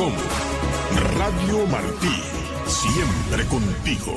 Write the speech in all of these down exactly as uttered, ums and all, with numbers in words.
com. Radio Martí, siempre contigo.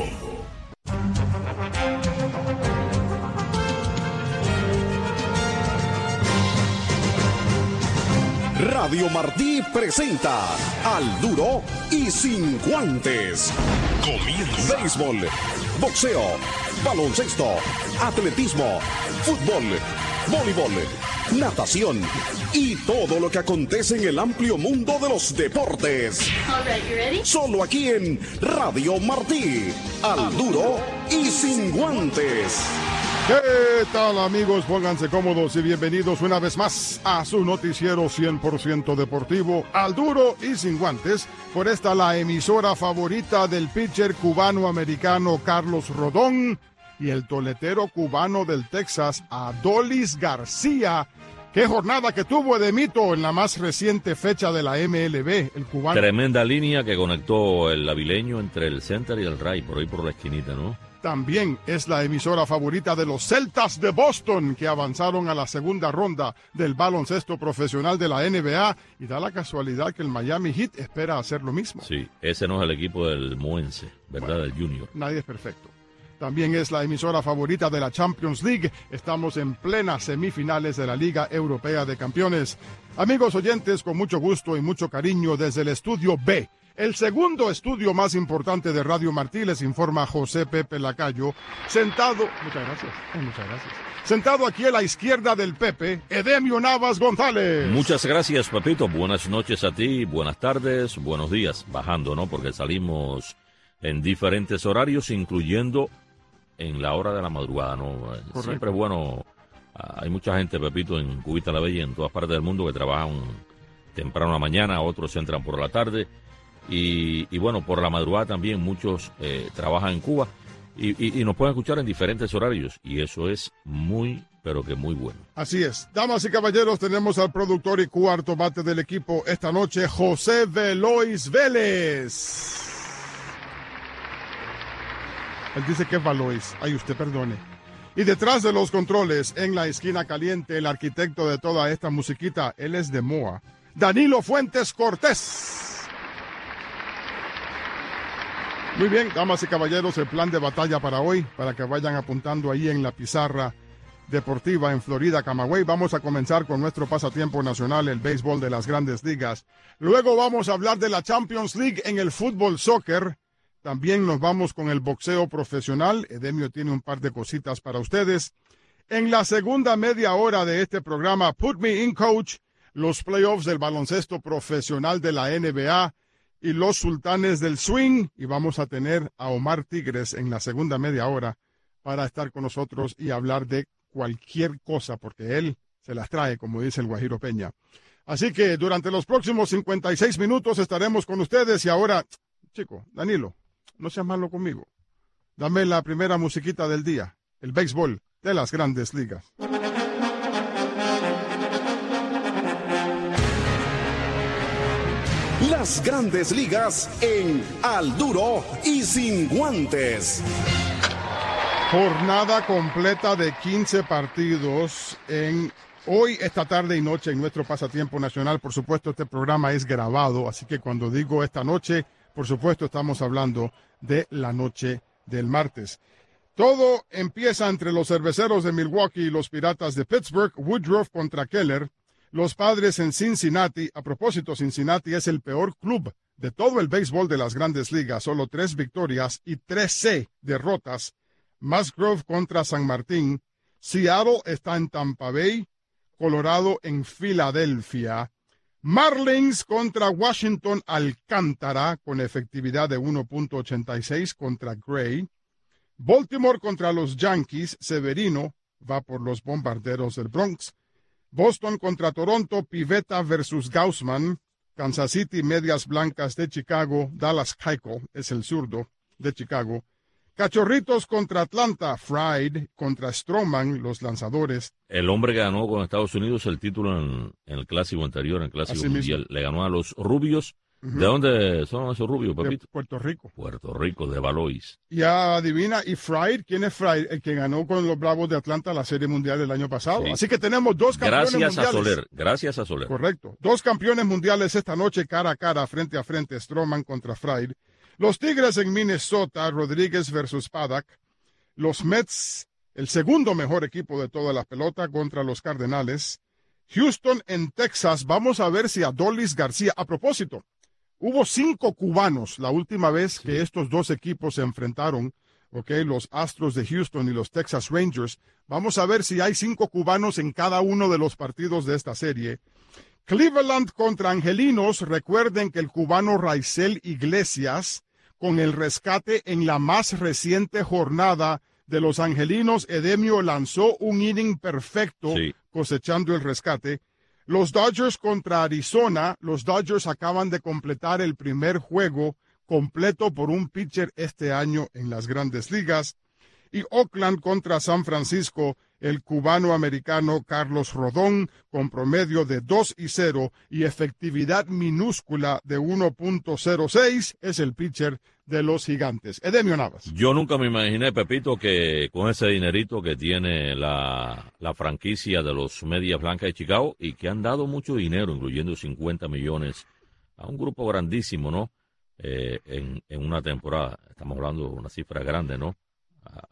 Radio Martí presenta Al Duro y Sin Guantes. Comienza. Béisbol, boxeo, baloncesto, atletismo, fútbol, voleibol, natación y todo lo que acontece en el amplio mundo de los deportes. All right, you ready? Solo aquí en Radio Martí. Al Duro y Sin Guantes. ¿Qué tal, amigos? Pónganse cómodos y bienvenidos una vez más a su noticiero cien por ciento deportivo, Al Duro y Sin Guantes, por esta la emisora favorita del pitcher cubano-americano Carlos Rodón y el toletero cubano del Texas, Adolis García. ¡Qué jornada que tuvo Edemito en la más reciente fecha de la M L B, el cubano! Tremenda línea que conectó el avileño entre el center y el right, por ahí por la esquinita, ¿no? También es la emisora favorita de los Celtas de Boston, que avanzaron a la segunda ronda del baloncesto profesional de la N B A, y da la casualidad que el Miami Heat espera hacer lo mismo. Sí, ese no es el equipo del Moense, ¿verdad? Bueno, del Junior. Nadie es perfecto. También es la emisora favorita de la Champions League. Estamos en plenas semifinales de la Liga Europea de Campeones. Amigos oyentes, con mucho gusto y mucho cariño desde el Estudio B, el segundo estudio más importante de Radio Martí, les informa José Pepe Lacayo, sentado... Muchas gracias, oh, muchas gracias. Sentado aquí a la izquierda del Pepe, Edemio Navas González. Muchas gracias, Pepito. Buenas noches a ti, buenas tardes, buenos días. Bajando, ¿no? Porque salimos en diferentes horarios, incluyendo en la hora de la madrugada, ¿no? Correcto. Siempre es bueno. Hay mucha gente, Pepito, en Cubita la Bella, en todas partes del mundo, que trabajan temprano a la mañana, otros entran por la tarde. Y, y bueno, por la madrugada también muchos eh, trabajan en Cuba y, y, y nos pueden escuchar en diferentes horarios, y eso es muy, pero que muy bueno. Así es. Damas y caballeros, tenemos al productor y cuarto bate del equipo esta noche, José Velois Vélez. Él dice que es Valois. Ay, usted perdone. Y detrás de los controles, en la esquina caliente, el arquitecto de toda esta musiquita, él es de Moa, Danilo Fuentes Cortés. Muy bien, damas y caballeros, el plan de batalla para hoy, para que vayan apuntando ahí en la pizarra deportiva en Florida, Camagüey. Vamos a comenzar con nuestro pasatiempo nacional, el béisbol de las grandes ligas. Luego vamos a hablar de la Champions League en el fútbol soccer. También nos vamos con el boxeo profesional. Edemio tiene un par de cositas para ustedes. En la segunda media hora de este programa, Put Me In Coach, los playoffs del baloncesto profesional de la N B A y los sultanes del swing, y vamos a tener a Omar Tigres en la segunda media hora para estar con nosotros y hablar de cualquier cosa, porque él se las trae, como dice el Guajiro Peña. Así que durante los próximos cincuenta y seis minutos estaremos con ustedes. Y ahora, chico, Danilo, no seas malo conmigo. Dame la primera musiquita del día, el béisbol de las grandes ligas. Las grandes ligas en Al Duro y Sin Guantes. Jornada completa de quince partidos en hoy, esta tarde y noche en nuestro pasatiempo nacional. Por supuesto, este programa es grabado, así que cuando digo esta noche, por supuesto estamos hablando de la noche del martes. Todo empieza entre los Cerveceros de Milwaukee y los Piratas de Pittsburgh, Woodruff contra Keller. Los Padres en Cincinnati. A propósito, Cincinnati es el peor club de todo el béisbol de las grandes ligas. Solo tres victorias y trece derrotas. Musgrove contra San Martín. Seattle está en Tampa Bay. Colorado en Filadelfia. Marlins contra Washington, Alcántara, con efectividad de uno punto ochenta y seis contra Gray. Baltimore contra los Yankees. Severino va por los Bombarderos del Bronx. Boston contra Toronto, Pivetta versus Gaussman. Kansas City, Medias Blancas de Chicago. Dallas Keuchel es el zurdo de Chicago. Cachorritos contra Atlanta, Fried contra Stroman, los lanzadores. El hombre que ganó con Estados Unidos el título en, en el clásico anterior, en el clásico Así mundial. Mismo. Le ganó a los rubios Uh-huh. ¿De dónde son esos rubios, Pepito? De Puerto Rico. Puerto Rico, de Valois. Ya adivina, ¿y Fried? ¿Quién es Fried? El que ganó con los Bravos de Atlanta la Serie Mundial del año pasado. Sí. Así que tenemos dos campeones gracias mundiales. Gracias a Soler, gracias a Soler. Correcto. Dos campeones mundiales esta noche, cara a cara, frente a frente, Stroman contra Fried. Los Tigres en Minnesota, Rodríguez versus Paddock. Los Mets, el segundo mejor equipo de toda la pelota, contra los Cardenales. Houston en Texas, vamos a ver si Adolis García, a propósito, hubo cinco cubanos la última vez sí. que estos dos equipos se enfrentaron, okay, los Astros de Houston y los Texas Rangers. Vamos a ver si hay cinco cubanos en cada uno de los partidos de esta serie. Cleveland contra Angelinos, recuerden que el cubano Raisel Iglesias, con el rescate en la más reciente jornada de los Angelinos, Edemio lanzó un inning perfecto, sí. cosechando el rescate. Los Dodgers contra Arizona, los Dodgers acaban de completar el primer juego completo por un pitcher este año en las Grandes Ligas. Y Oakland contra San Francisco, el cubano-americano Carlos Rodón, con promedio de dos y cero y efectividad minúscula de uno punto cero seis, es el pitcher de los Gigantes. Edemio Navas. Yo nunca me imaginé, Pepito, que con ese dinerito que tiene la, la franquicia de los Medias Blancas de Chicago y que han dado mucho dinero, incluyendo cincuenta millones a un grupo grandísimo, ¿no? Eh, en, en una temporada. Estamos hablando de una cifra grande, ¿no? A,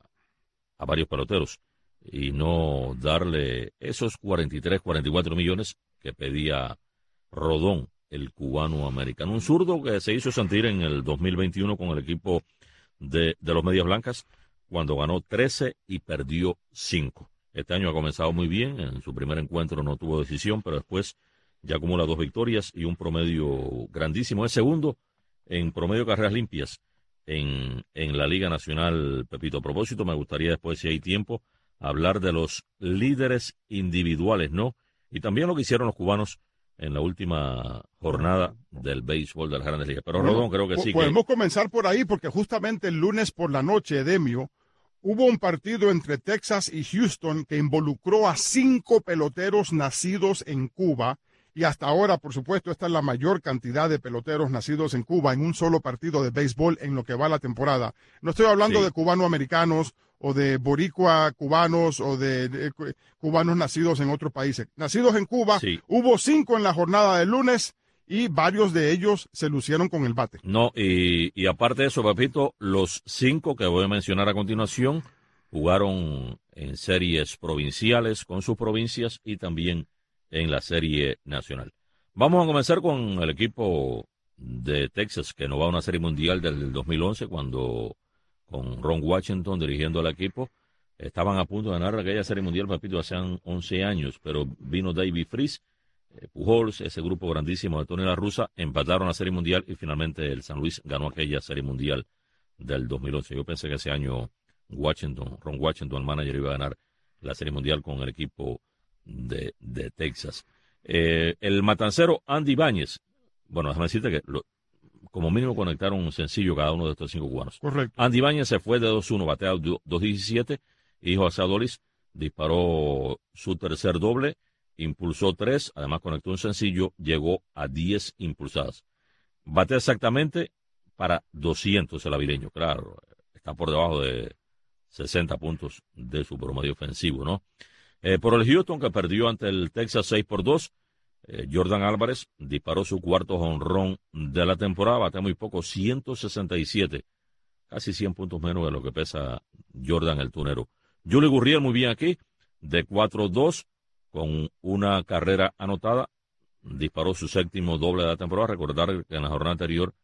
a varios peloteros. Y no darle esos cuarenta y tres, cuarenta y cuatro millones que pedía Rodón, el cubano americano. Un zurdo que se hizo sentir en el dos mil veintiuno con el equipo de, de los Medias Blancas, cuando ganó trece y perdió cinco. Este año ha comenzado muy bien. En su primer encuentro no tuvo decisión, pero después ya acumula dos victorias y un promedio grandísimo. Es segundo en promedio de carreras limpias en, en la Liga Nacional, Pepito. A propósito, me gustaría después, si hay tiempo, hablar de los líderes individuales, ¿no? Y también lo que hicieron los cubanos en la última jornada del béisbol de las Grandes Ligas. Pero, bueno, Rodón, creo que sí. Podemos que... comenzar por ahí, porque justamente el lunes por la noche, Edemio, hubo un partido entre Texas y Houston que involucró a cinco peloteros nacidos en Cuba. Y hasta ahora, por supuesto, esta es la mayor cantidad de peloteros nacidos en Cuba en un solo partido de béisbol en lo que va la temporada. No estoy hablando sí. de cubano-americanos o de boricua cubanos o de, de, de cubanos nacidos en otros países. Nacidos en Cuba, sí. hubo cinco en la jornada del lunes y varios de ellos se lucieron con el bate. No, y, y aparte de eso, Pepito, los cinco que voy a mencionar a continuación jugaron en series provinciales con sus provincias y también en la serie nacional. Vamos a comenzar con el equipo de Texas, que no va a una serie mundial del dos mil once, cuando con Ron Washington dirigiendo al equipo, estaban a punto de ganar aquella serie mundial, Pepito, hace once años, pero vino David Freese, eh, Pujols, ese grupo grandísimo de Tony La Russa, empataron la serie mundial y finalmente el San Luis ganó aquella serie mundial del dos mil once. Yo pensé que ese año Washington, Ron Washington, el manager, iba a ganar la serie mundial con el equipo de, de Texas. Eh, el matancero Andy Ibáñez, bueno, déjame decirte que lo, como mínimo conectaron un sencillo cada uno de estos cinco cubanos. Correcto. Andy Ibáñez se fue de dos uno, batea dos diecisiete, y José Adolis disparó su tercer doble, impulsó tres, además conectó un sencillo, llegó a diez impulsadas. Batea exactamente para doscientos el avireño, claro, está por debajo de sesenta puntos de su promedio ofensivo, ¿no? Eh, por el Houston, que perdió ante el Texas seis por dos, eh, Jordan Álvarez disparó su cuarto jonrón de la temporada, batea muy poco, ciento sesenta y siete, casi cien puntos menos de lo que pesa Jordan el tunero. Yuli Gurriel muy bien aquí, de cuatro dos, con una carrera anotada, disparó su séptimo doble de la temporada. Recordar que en la jornada anterior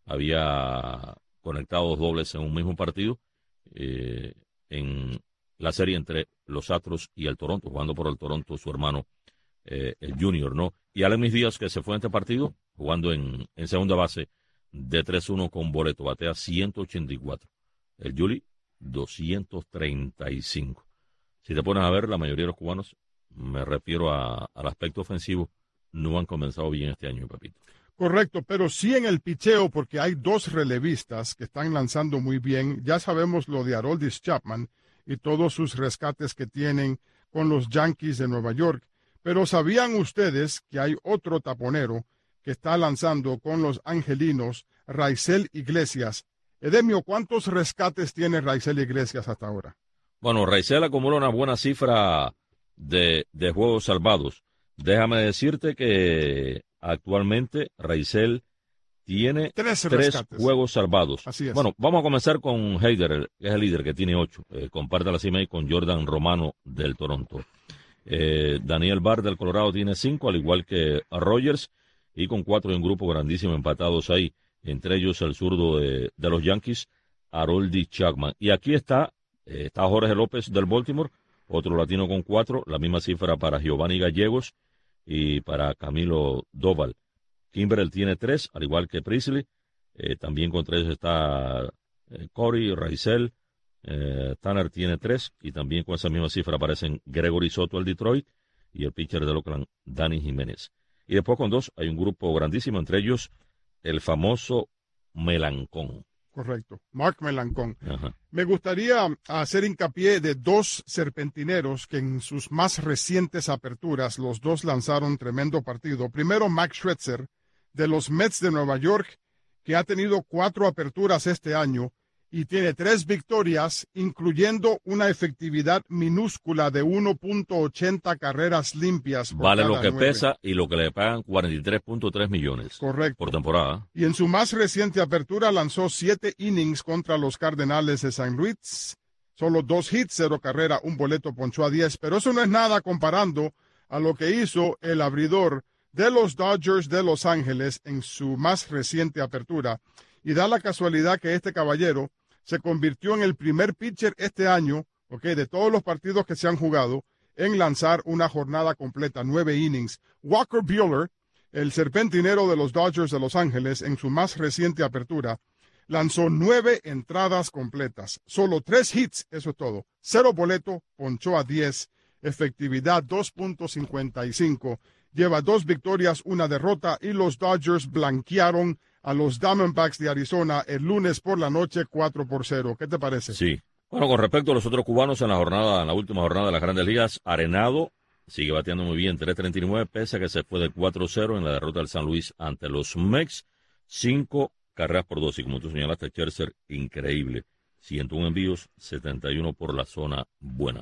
había conectado dos dobles en un mismo partido, eh, en la serie entre los Astros y el Toronto, jugando por el Toronto su hermano, eh, el Junior, ¿no? Y Alemis Díaz, que se fue en este partido, jugando en, en segunda base, de tres uno con boleto, batea ciento ochenta y cuatro. El Yuli, doscientos treinta y cinco. Si te pones a ver, la mayoría de los cubanos, me refiero a, al aspecto ofensivo, no han comenzado bien este año, Pepito. Correcto, pero sí en el picheo, porque hay dos relevistas que están lanzando muy bien. Ya sabemos lo de Aroldis Chapman y todos sus rescates que tienen con los Yankees de Nueva York. Pero ¿sabían ustedes que hay otro taponero que está lanzando con los angelinos, Raisel Iglesias. Edemio, ¿cuántos rescates tiene Raisel Iglesias hasta ahora? Bueno, Raisel acumula una buena cifra de, de juegos salvados. Déjame decirte que actualmente Raisel tiene tres, tres juegos salvados. Así es. Bueno, vamos a comenzar con Heider, que es el líder, que tiene ocho. Eh, comparte la cima ahí con Jordan Romano del Toronto. Eh, Daniel Barr del Colorado tiene cinco, al igual que Rogers, y con cuatro de un grupo grandísimo empatados ahí, entre ellos el zurdo de, de los Yankees, Aroldis Chapman. Y aquí está, eh, está Jorge López del Baltimore, otro latino con cuatro, la misma cifra para Giovanni Gallegos y para Camilo Doval. Kimbrel tiene tres, al igual que Priestley, eh, también con tres está eh, Corey, Raisel, eh, Tanner tiene tres, y también con esa misma cifra aparecen Gregory Soto, el Detroit, y el pitcher de Oakland, Dani Jiménez. Y después con dos hay un grupo grandísimo, entre ellos el famoso Melancón. Correcto, Mark Melancón. Ajá. Me gustaría hacer hincapié de dos serpentineros que en sus más recientes aperturas los dos lanzaron tremendo partido. Primero, Max Scherzer, de los Mets de Nueva York, que ha tenido cuatro aperturas este año y tiene tres victorias, incluyendo una efectividad minúscula de uno punto ochenta carreras limpias. Por vale cada lo que nueve. pesa y lo que le pagan cuarenta y tres punto tres millones. Correcto. Por temporada. Y en su más reciente apertura lanzó siete innings contra los Cardenales de Saint Louis. Solo dos hits, cero carrera, un boleto, ponchó a diez. Pero eso no es nada comparando a lo que hizo el abridor de los Dodgers de Los Ángeles en su más reciente apertura. Y da la casualidad que este caballero se convirtió en el primer pitcher este año, okay, de todos los partidos que se han jugado, en lanzar una jornada completa, nueve innings. Walker Buehler, el serpentinero de los Dodgers de Los Ángeles, en su más reciente apertura, lanzó nueve entradas completas, solo tres hits, eso es todo. Cero boleto, ponchó a diez, efectividad dos punto cincuenta y cinco, lleva dos victorias, una derrota, y los Dodgers blanquearon a los Diamondbacks de Arizona el lunes por la noche cuatro por cero. ¿Qué te parece? Sí. Bueno, con respecto a los otros cubanos en la jornada, en la última jornada de las Grandes Ligas, Arenado sigue bateando muy bien, tres treinta y nueve, pese a que se fue de cuatro cero en la derrota del San Luis ante los Mex, cinco carreras por dos, y como tú señalaste, Scherzer, increíble, ciento uno envíos, setenta y uno por la zona buena.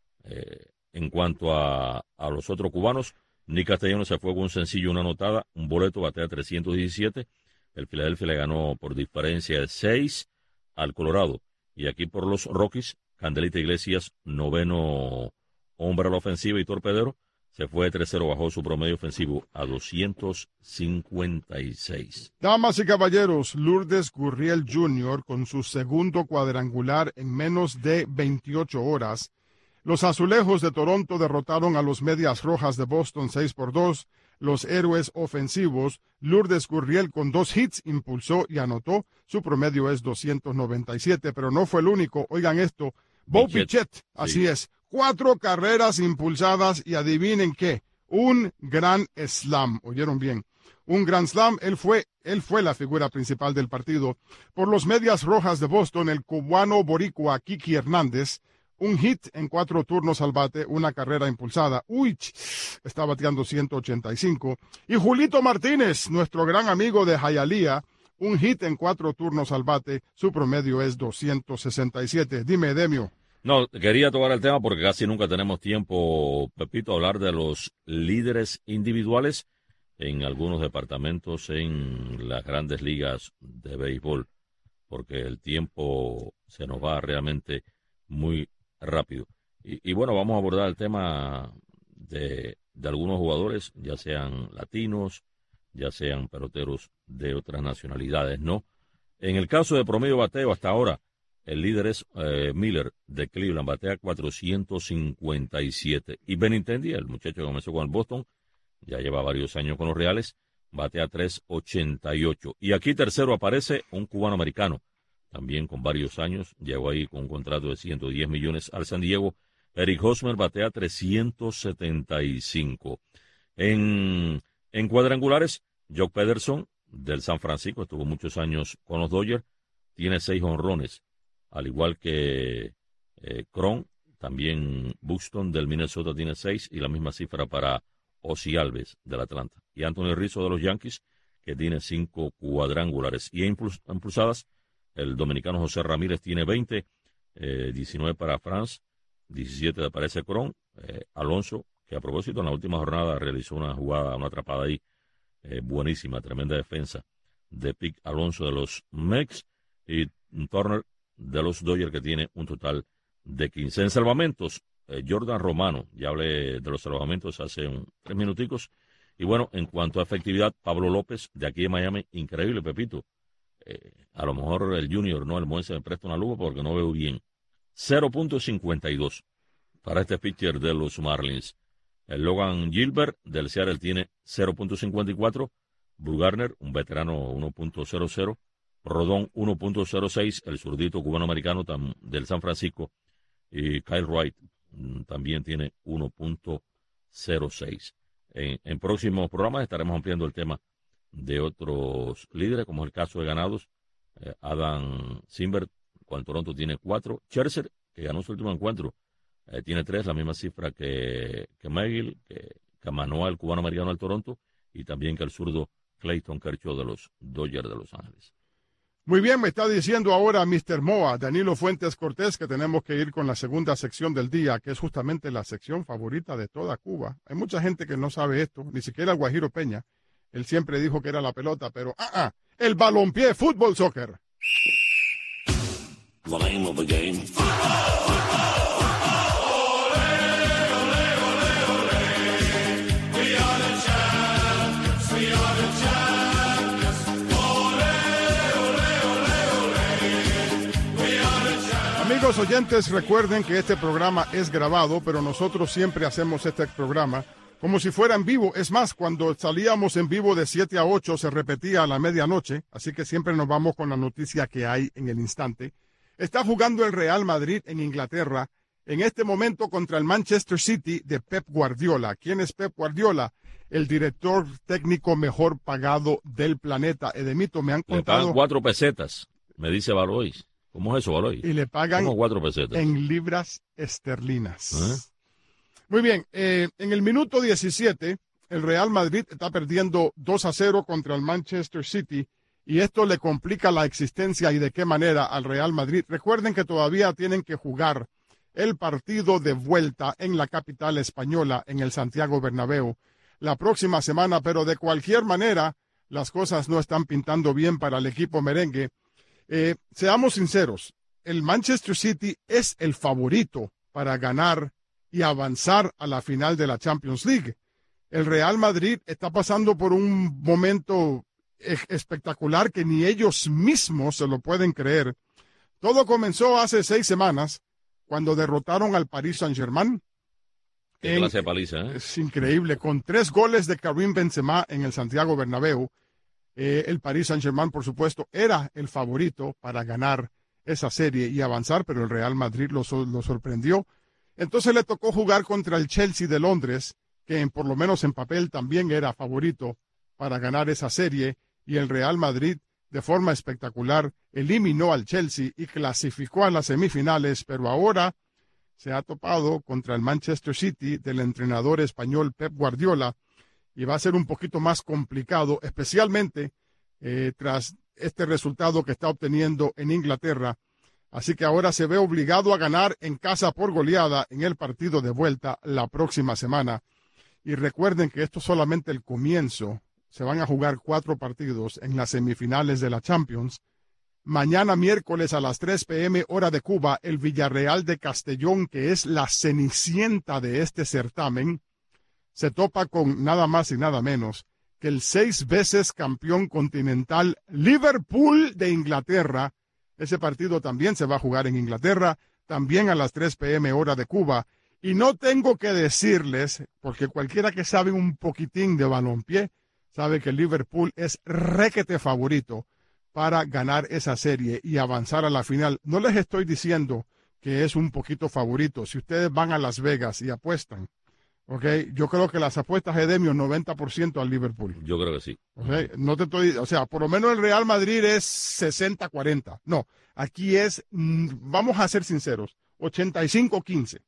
Eh, en cuanto a, a los otros cubanos, Nick Castellanos se fue con un sencillo, una anotada, un boleto, batea trescientos diecisiete, el Philadelphia le ganó por diferencia de seis al Colorado. Y aquí por los Rockies, Candelita Iglesias, noveno hombre a la ofensiva y torpedero, se fue de tres cero, bajó su promedio ofensivo a doscientos cincuenta y seis. Damas y caballeros, Lourdes Gurriel junior con su segundo cuadrangular en menos de veintiocho horas. Los Azulejos de Toronto derrotaron a los Medias Rojas de Boston seis por dos. Los héroes ofensivos, Lourdes Gurriel con dos hits impulsó y anotó. Su promedio es doscientos noventa y siete, pero no fue el único. Oigan esto, Bo Bichette, así sí. es, cuatro carreras impulsadas y adivinen qué, un gran slam, oyeron bien, un gran slam. Él fue, él fue la figura principal del partido. Por los Medias Rojas de Boston, el cubano boricua Kiki Hernández, un hit en cuatro turnos al bate, una carrera impulsada. Uy, está bateando ciento ochenta y cinco. Y Julito Martínez, nuestro gran amigo de Hialeah, un hit en cuatro turnos al bate, su promedio es doscientos sesenta y siete. Dime, Demio. No, quería tocar el tema porque casi nunca tenemos tiempo, Pepito, a hablar de los líderes individuales en algunos departamentos en las grandes ligas de béisbol, porque el tiempo se nos va realmente muy rápido. Y, y bueno, vamos a abordar el tema de, de algunos jugadores, ya sean latinos, ya sean peloteros de otras nacionalidades, ¿no? En el caso de promedio bateo hasta ahora, el líder es eh, Miller de Cleveland, batea cuatrocientos cincuenta y siete. Y Benintendi, el muchacho que comenzó con el Boston, ya lleva varios años con los Reales, batea trescientos ochenta y ocho. Y aquí tercero aparece un cubano americano, también con varios años, llegó ahí con un contrato de ciento diez millones al San Diego. Eric Hosmer batea trescientos setenta y cinco. En, en cuadrangulares, Jock Pederson del San Francisco, estuvo muchos años con los Dodgers, tiene seis honrones, al igual que eh, Cron, también Buxton del Minnesota tiene seis, y la misma cifra para Ozzy Alves del Atlanta. Y Anthony Rizzo de los Yankees, que tiene cinco cuadrangulares. Y impulsadas, el dominicano José Ramírez tiene veinte, eh, diecinueve para Franz, diecisiete para ese Cron. Eh, Alonso, que a propósito en la última jornada realizó una jugada, una atrapada ahí, eh, buenísima, tremenda defensa de Pick Alonso de los Mets. Y Turner de los Dodgers, que tiene un total de quince. En salvamentos, eh, Jordan Romano, ya hablé de los salvamentos hace un, tres minuticos. Y bueno, en cuanto a efectividad, Pablo López, de aquí de Miami, increíble, Pepito. Eh, a lo mejor el Junior, no, el Moense me presta una lupa porque no veo bien. cero punto cincuenta y dos para este pitcher de los Marlins. El Logan Gilbert del Seattle tiene cero punto cincuenta y cuatro. Bruce Garner, un veterano, uno punto cero cero. Rodón, uno punto cero seis. El zurdito cubano-americano del San Francisco. Y Kyle Wright mm, también tiene uno punto cero seis. En, en próximos programas estaremos ampliando el tema de otros líderes, como es el caso de ganados. Eh, Adam Simber, con Toronto, tiene cuatro. Scherzer, que ganó su último encuentro, eh, tiene tres, la misma cifra que, que McGill, que, que Manuel, cubano-americano del Toronto, y también que el zurdo Clayton Kershaw de los Dodgers de Los Ángeles. Muy bien, me está diciendo ahora mister Moa, Danilo Fuentes Cortés, que tenemos que ir con la segunda sección del día, que es justamente la sección favorita de toda Cuba. Hay mucha gente que no sabe esto, ni siquiera el Guajiro Peña. Él siempre dijo que era la pelota, pero ah, ah, el balompié, fútbol, soccer. The name of the game. Amigos oyentes, recuerden que este programa es grabado, pero nosotros siempre hacemos este programa como si fuera en vivo. Es más, cuando salíamos en vivo de siete a ocho se repetía a la medianoche, así que siempre nos vamos con la noticia que hay en el instante. Está jugando el Real Madrid en Inglaterra en este momento contra el Manchester City de Pep Guardiola. ¿Quién es Pep Guardiola? El director técnico mejor pagado del planeta. Edemito, me han contado... Le pagan cuatro pesetas, me dice Baloy. ¿Cómo es eso, Baloy? Y le pagan ¿Cómo cuatro pesetas? En libras esterlinas. ¿Eh? Muy bien, eh, en el minuto diecisiete, el Real Madrid está perdiendo dos a cero contra el Manchester City, y esto le complica la existencia y de qué manera al Real Madrid. Recuerden que todavía tienen que jugar el partido de vuelta en la capital española, en el Santiago Bernabéu, la próxima semana, pero de cualquier manera las cosas no están pintando bien para el equipo merengue. Eh, seamos sinceros, el Manchester City es el favorito para ganar y avanzar a la final de la Champions League. El Real Madrid está pasando por un momento espectacular que ni ellos mismos se lo pueden creer. Todo comenzó hace seis semanas cuando derrotaron al Paris Saint-Germain. Qué clase de paliza, ¿eh? Es increíble, con tres goles de Karim Benzema en el Santiago Bernabéu. Eh, el Paris Saint-Germain, por supuesto, era el favorito para ganar esa serie y avanzar, pero el Real Madrid lo, lo sorprendió. Entonces le tocó jugar contra el Chelsea de Londres, que en, por lo menos en papel también era favorito para ganar esa serie, y el Real Madrid, de forma espectacular, eliminó al Chelsea y clasificó a las semifinales, pero ahora se ha topado contra el Manchester City del entrenador español Pep Guardiola, y va a ser un poquito más complicado, especialmente eh, tras este resultado que está obteniendo en Inglaterra. Así que ahora se ve obligado a ganar en casa por goleada en el partido de vuelta la próxima semana. Y recuerden que esto es solamente el comienzo. Se van a jugar cuatro partidos en las semifinales de la Champions. Mañana miércoles a las tres p m hora de Cuba, el Villarreal de Castellón, que es la cenicienta de este certamen, se topa con nada más y nada menos que el seis veces campeón continental Liverpool de Inglaterra. Ese partido también se va a jugar en Inglaterra, también a las tres p m hora de Cuba. Y no tengo que decirles, porque cualquiera que sabe un poquitín de balompié, sabe que Liverpool es requete favorito para ganar esa serie y avanzar a la final. No les estoy diciendo que es un poquito favorito. Si ustedes van a Las Vegas y apuestan, okay, yo creo que las apuestas Edemio noventa por ciento al Liverpool. Yo creo que sí. Okay, no te estoy, o sea, por lo menos el Real Madrid es sesenta cuarenta. No, aquí es, vamos a ser sinceros, ochenta y cinco quince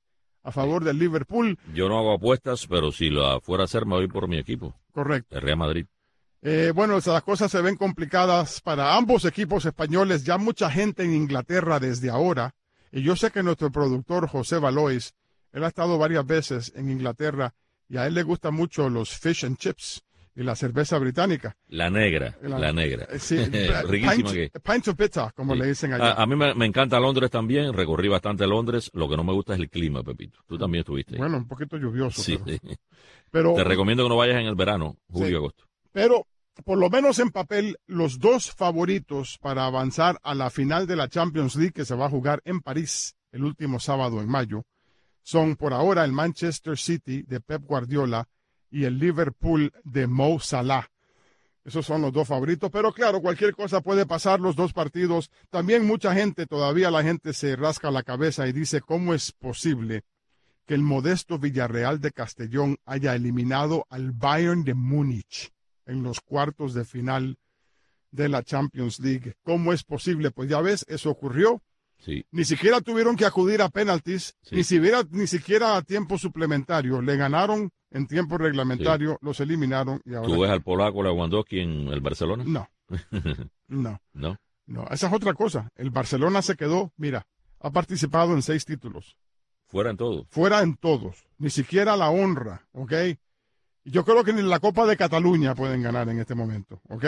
a favor del Liverpool. Yo no hago apuestas, pero si la fuera a hacer me voy por mi equipo. Correcto. El Real Madrid. Eh, bueno, las cosas se ven complicadas para ambos equipos españoles. Ya mucha gente en Inglaterra desde ahora. Y yo sé que nuestro productor José Valois, él ha estado varias veces en Inglaterra y a él le gustan mucho los fish and chips y la cerveza británica. La negra, la, la negra. Sí, riquísima pint, que. Pint of bitter, como sí. le dicen allá. A, a mí me, me encanta Londres también, recorrí bastante Londres. Lo que no me gusta es el clima, Pepito. Tú también estuviste. Bueno, un poquito lluvioso. Sí. Pero, pero te recomiendo que no vayas en el verano, julio y sí, agosto. Pero por lo menos en papel, los dos favoritos para avanzar a la final de la Champions League que se va a jugar en París el último sábado en mayo son por ahora el Manchester City de Pep Guardiola y el Liverpool de Mo Salah. Esos son los dos favoritos, pero claro, cualquier cosa puede pasar los dos partidos. También mucha gente, todavía la gente se rasca la cabeza y dice, ¿cómo es posible que el modesto Villarreal de Castellón haya eliminado al Bayern de Múnich en los cuartos de final de la Champions League? ¿Cómo es posible? Pues ya ves, eso ocurrió. Sí. Ni siquiera tuvieron que acudir a penaltis, sí. ni, siquiera, ni siquiera a tiempo suplementario. Le ganaron en tiempo reglamentario, sí. los eliminaron. Y ahora... ¿Tú ves al polaco Lewandowski en el Barcelona? No. no. No. No, esa es otra cosa. El Barcelona se quedó, mira, ha participado en seis títulos. Fuera en todos. Fuera en todos. Ni siquiera la honra, ¿ok? Yo creo que ni la Copa de Cataluña pueden ganar en este momento, ¿ok?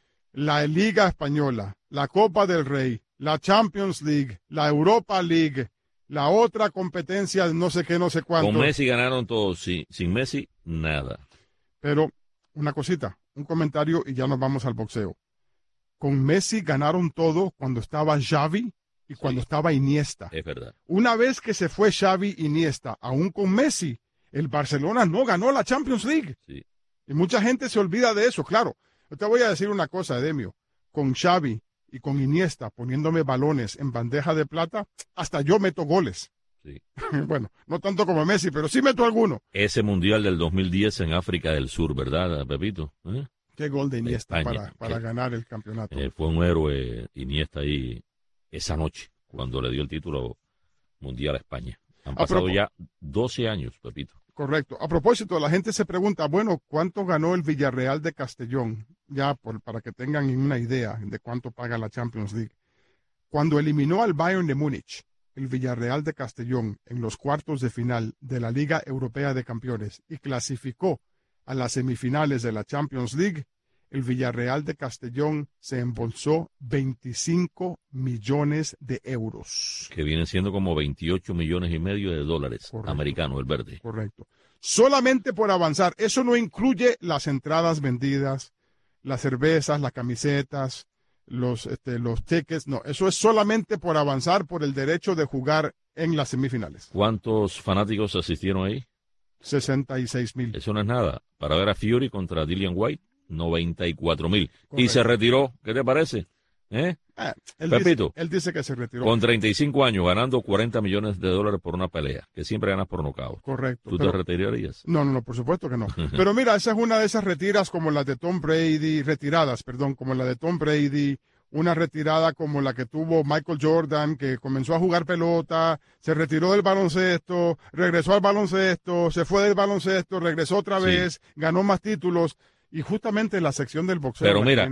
La Liga Española, la Copa del Rey, la Champions League, la Europa League, la otra competencia, no sé qué, no sé cuánto. Con Messi ganaron todos, sí. Sin Messi, nada. Pero, una cosita, un comentario y ya nos vamos al boxeo. Con Messi ganaron todo cuando estaba Xavi y cuando sí. estaba Iniesta. Es verdad. Una vez que se fue Xavi y Iniesta, aún con Messi, el Barcelona no ganó la Champions League. Sí. Y mucha gente se olvida de eso, claro. Yo te voy a decir una cosa, Edemio. Con Xavi y con Iniesta poniéndome balones en bandeja de plata, hasta yo meto goles. Sí. Bueno, no tanto como Messi, pero sí meto alguno. Ese Mundial del dos mil diez en África del Sur, ¿verdad, Pepito? ¿Eh? Qué gol de Iniesta España, para, para que, ganar el campeonato. Eh, fue un héroe Iniesta ahí esa noche, cuando le dio el título mundial a España. Han pasado ya doce años, Pepito. Correcto. A propósito, la gente se pregunta, bueno, ¿cuánto ganó el Villarreal de Castellón? Ya por, para que tengan una idea de cuánto paga la Champions League. Cuando eliminó al Bayern de Múnich, el Villarreal de Castellón en los cuartos de final de la Liga Europea de Campeones y clasificó a las semifinales de la Champions League, el Villarreal de Castellón se embolsó veinticinco millones de euros. Que vienen siendo como veintiocho millones y medio de dólares Correcto. Americanos, el verde. Correcto. Solamente por avanzar. Eso no incluye las entradas vendidas, las cervezas, las camisetas, los, este, los tickets. No, eso es solamente por avanzar por el derecho de jugar en las semifinales. ¿Cuántos fanáticos asistieron ahí? sesenta y seis mil. Eso no es nada. Para ver a Fury contra Dillian White, noventa y cuatro mil. Y se retiró. ¿Qué te parece? ¿Eh? Ah, él Pepito, dice, él dice que se retiró. Con treinta y cinco años, ganando cuarenta millones de dólares por una pelea, que siempre ganas por nocaut. Correcto. ¿Tú pero, te retirarías? No, no, no, por supuesto que no. Pero mira, esa es una de esas retiras como las de Tom Brady, retiradas, perdón, como la de Tom Brady, una retirada como la que tuvo Michael Jordan, que comenzó a jugar pelota, se retiró del baloncesto, regresó al baloncesto, se fue del baloncesto, regresó otra vez, sí. ganó más títulos, y justamente la sección del boxeo. Pero mira,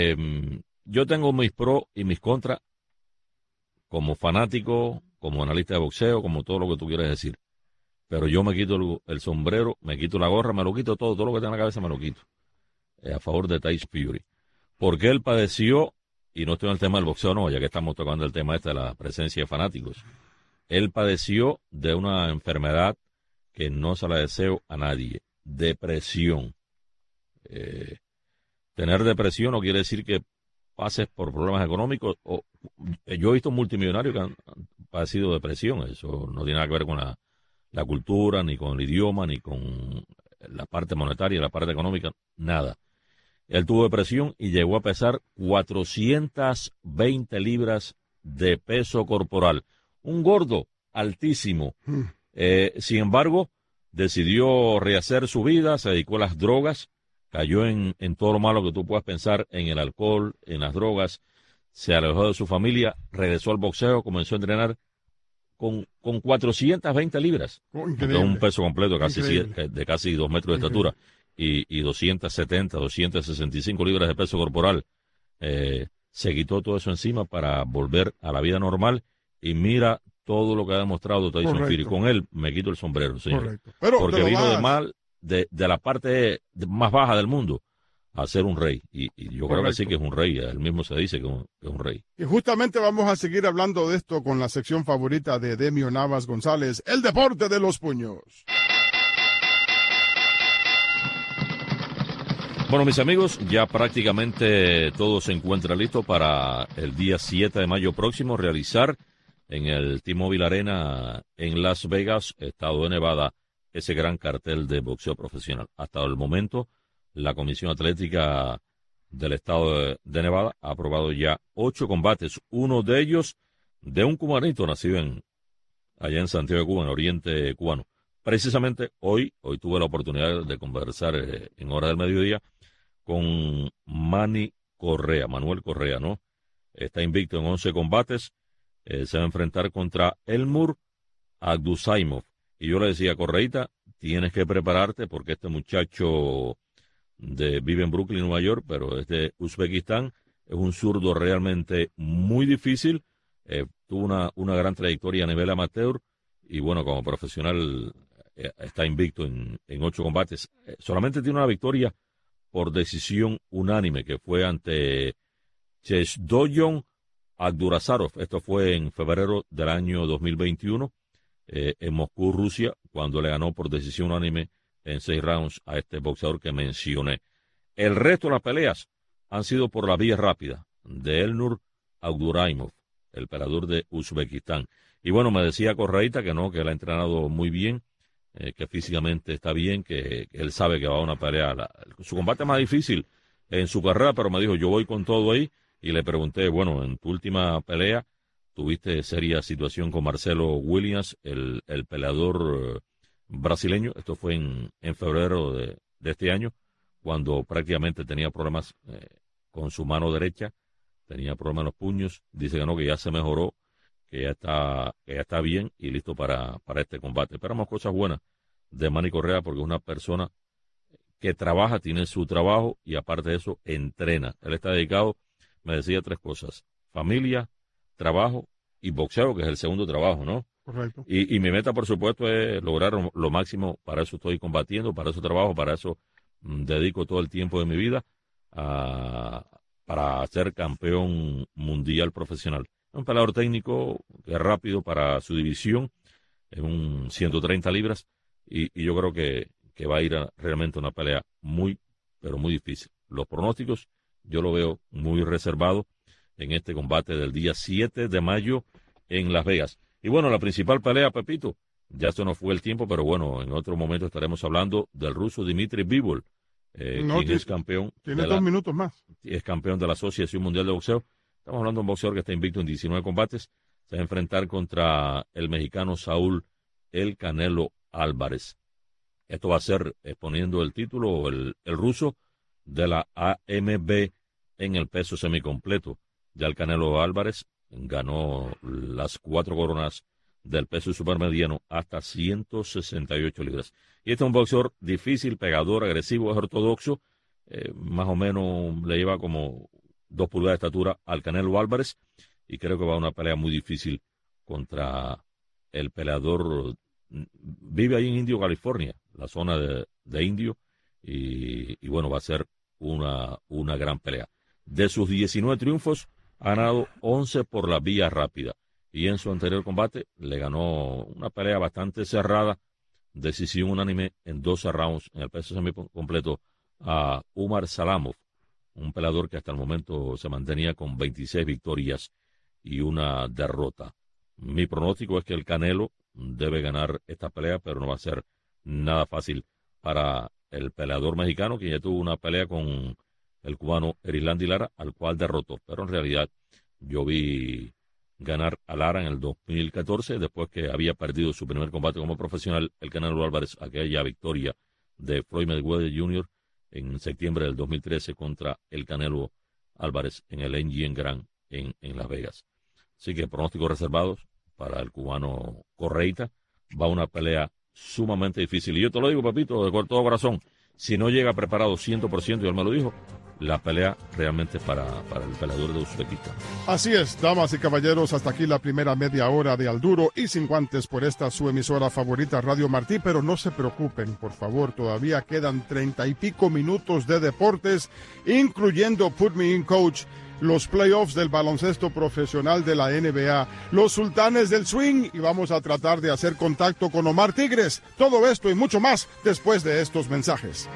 eh, yo tengo mis pros y mis contras como fanático, como analista de boxeo, como todo lo que tú quieras decir. Pero yo me quito el, el sombrero, me quito la gorra, me lo quito todo, todo lo que tenga en la cabeza me lo quito. Eh, a favor de Tyson Fury. Porque él padeció, y no estoy en el tema del boxeo, no, ya que estamos tocando el tema este de la presencia de fanáticos. Él padeció de una enfermedad que no se la deseo a nadie, depresión. Eh, tener depresión no quiere decir que pases por problemas económicos. O, yo he visto multimillonarios que han padecido depresión. Eso no tiene nada que ver con la, la cultura, ni con el idioma, ni con la parte monetaria, la parte económica, nada. Él tuvo depresión y llegó a pesar cuatrocientas veinte libras de peso corporal. Un gordo altísimo. Mm. Eh, sin embargo, decidió rehacer su vida, se dedicó a las drogas, cayó en, en todo lo malo que tú puedas pensar, en el alcohol, en las drogas, se alejó de su familia, regresó al boxeo, comenzó a entrenar, con, con cuatrocientas veinte libras. Increíble. Un peso completo casi Increíble. de casi dos metros de Increíble. estatura y, y doscientas setenta, doscientas sesenta y cinco libras de peso corporal. Eh, se quitó todo eso encima para volver a la vida normal y mira todo lo que ha demostrado Tyson Fury. Con él me quito el sombrero, señor. Correcto. Pero porque vino vas... de mal, de, de la parte más baja del mundo a ser un rey. Y, y yo Correcto. creo que sí que es un rey. Él mismo se dice que, un, que es un rey. Y justamente vamos a seguir hablando de esto con la sección favorita de Demio Navas González, el deporte de los puños. Bueno, mis amigos, ya prácticamente todo se encuentra listo para el día siete de mayo próximo realizar en el T-Mobile Arena en Las Vegas, estado de Nevada, ese gran cartel de boxeo profesional. Hasta el momento, la Comisión Atlética del estado de, de Nevada ha aprobado ya ocho combates, uno de ellos de un cubanito nacido en, allá en Santiago de Cuba, en Oriente Cubano. Precisamente hoy, hoy tuve la oportunidad de conversar eh, en hora del mediodía con Manny Correa, Manuel Correa, ¿no? Está invicto en once combates, eh, se va a enfrentar contra Elmur Agdusaimov. Y yo le decía, Correita, tienes que prepararte porque este muchacho de, vive en Brooklyn, Nueva York, pero es de Uzbekistán, es un zurdo realmente muy difícil, eh, tuvo una, una gran trayectoria a nivel amateur y bueno, como profesional eh, está invicto en, en ocho combates. Eh, solamente tiene una victoria por decisión unánime, que fue ante Chesdoyon Agdurazarov. Esto fue en febrero del año dos mil veintiuno, eh, en Moscú, Rusia, cuando le ganó por decisión unánime en seis rounds a este boxeador que mencioné. El resto de las peleas han sido por la vía rápida de Elnur Agduraimov, el peleador de Uzbekistán. Y bueno, me decía Correita que no, que él ha entrenado muy bien, Eh, que físicamente está bien, que, que él sabe que va a una pelea. La, su combate más difícil en su carrera, pero me dijo, yo voy con todo ahí. Y le pregunté, bueno, en tu última pelea, tuviste seria situación con Marcelo Williams, el, el peleador eh, brasileño. Esto fue en, en febrero de, de este año, cuando prácticamente tenía problemas eh, con su mano derecha, tenía problemas en los puños. Dice que no, que ya se mejoró, que ya está, que ya está bien y listo para, para este combate. Esperamos cosas buenas de Manny Correa porque es una persona que trabaja, tiene su trabajo y aparte de eso entrena. Él está dedicado, me decía tres cosas: familia, trabajo y boxeo, que es el segundo trabajo, ¿no? Correcto. Y, y mi meta, por supuesto, es lograr lo máximo. Para eso estoy combatiendo, para eso trabajo, para eso mm, dedico todo el tiempo de mi vida a, para ser campeón mundial profesional. Un peleador técnico que es rápido para su división, en un ciento treinta libras, y, y yo creo que, que va a ir a realmente una pelea muy, pero muy difícil. Los pronósticos yo lo veo muy reservado en este combate del día siete de mayo en Las Vegas. Y bueno, la principal pelea, Pepito, ya se nos fue el tiempo, pero bueno, en otro momento estaremos hablando del ruso Dmitry Bivol, eh, no, quien es campeón. Tiene dos la, minutos más. Es campeón de la Asociación Mundial de Boxeo. Estamos hablando de un boxeador que está invicto en diecinueve combates. Se va a enfrentar contra el mexicano Saúl El Canelo Álvarez. Esto va a ser exponiendo el título, el, el ruso, de la A M B en el peso semicompleto. Ya el Canelo Álvarez ganó las cuatro coronas del peso supermediano hasta ciento sesenta y ocho libras. Y este es un boxeador difícil, pegador, agresivo, es ortodoxo. Eh, más o menos le lleva como dos pulgadas de estatura al Canelo Álvarez, y creo que va a una pelea muy difícil contra el peleador. Vive ahí en Indio, California, la zona de, de Indio, y, y bueno, va a ser una, una gran pelea. De sus diecinueve triunfos, ha ganado once por la vía rápida, y en su anterior combate le ganó una pelea bastante cerrada, decisión unánime en doce rounds en el peso semicompleto a Umar Salamov, un peleador que hasta el momento se mantenía con veintiséis victorias y una derrota. Mi pronóstico es que el Canelo debe ganar esta pelea, pero no va a ser nada fácil para el peleador mexicano, que ya tuvo una pelea con el cubano Erislandy Lara, al cual derrotó. Pero en realidad yo vi ganar a Lara en el dos mil catorce, después que había perdido su primer combate como profesional, el Canelo Álvarez, aquella victoria de Floyd Mayweather junior en septiembre del dos mil trece contra el Canelo Álvarez en el M G M Grand en, en Las Vegas. Así que pronósticos reservados para el cubano Correita. Va una pelea sumamente difícil. Y yo te lo digo, papito, de todo corazón, si no llega preparado cien por ciento, y él me lo dijo, la pelea realmente para, para el peleador de Uzbekistán. Así es, damas y caballeros, hasta aquí la primera media hora de Al Duro y Sin Guantes por esta su emisora favorita, Radio Martí, pero no se preocupen, por favor, todavía quedan treinta y pico minutos de deportes, incluyendo Put Me In Coach, los playoffs del baloncesto profesional de la N B A, los sultanes del swing, y vamos a tratar de hacer contacto con Omar Tigres. Todo esto y mucho más después de estos mensajes.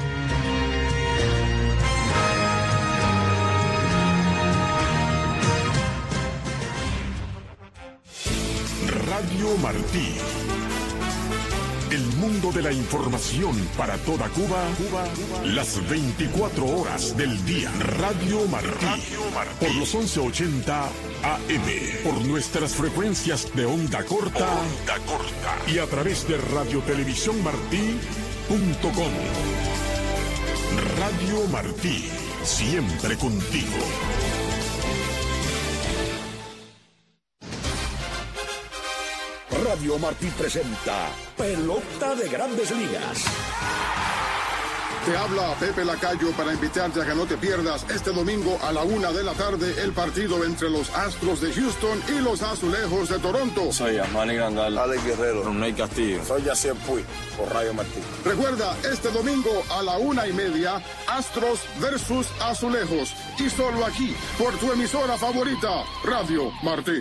Radio Martí. El mundo de la información para toda Cuba, Cuba, las veinticuatro horas del día. Radio Martí. Radio Martí. Por los once ochenta A M. Por nuestras frecuencias de onda corta. Onda corta. Y a través de radiotelevisión martí punto com. Radio Martí. Siempre contigo. Radio Martí presenta Pelota de Grandes Ligas. Te habla Pepe Lacayo para invitarte a que no te pierdas este domingo a la una de la tarde el partido entre los Astros de Houston y los Azulejos de Toronto. Soy Manny Grandal, Alex Guerrero, Ronald Castillo. Soy Yacier Puig, por Radio Martí. Recuerda, este domingo a la una y media, Astros versus Azulejos. Y solo aquí, por tu emisora favorita, Radio Martí.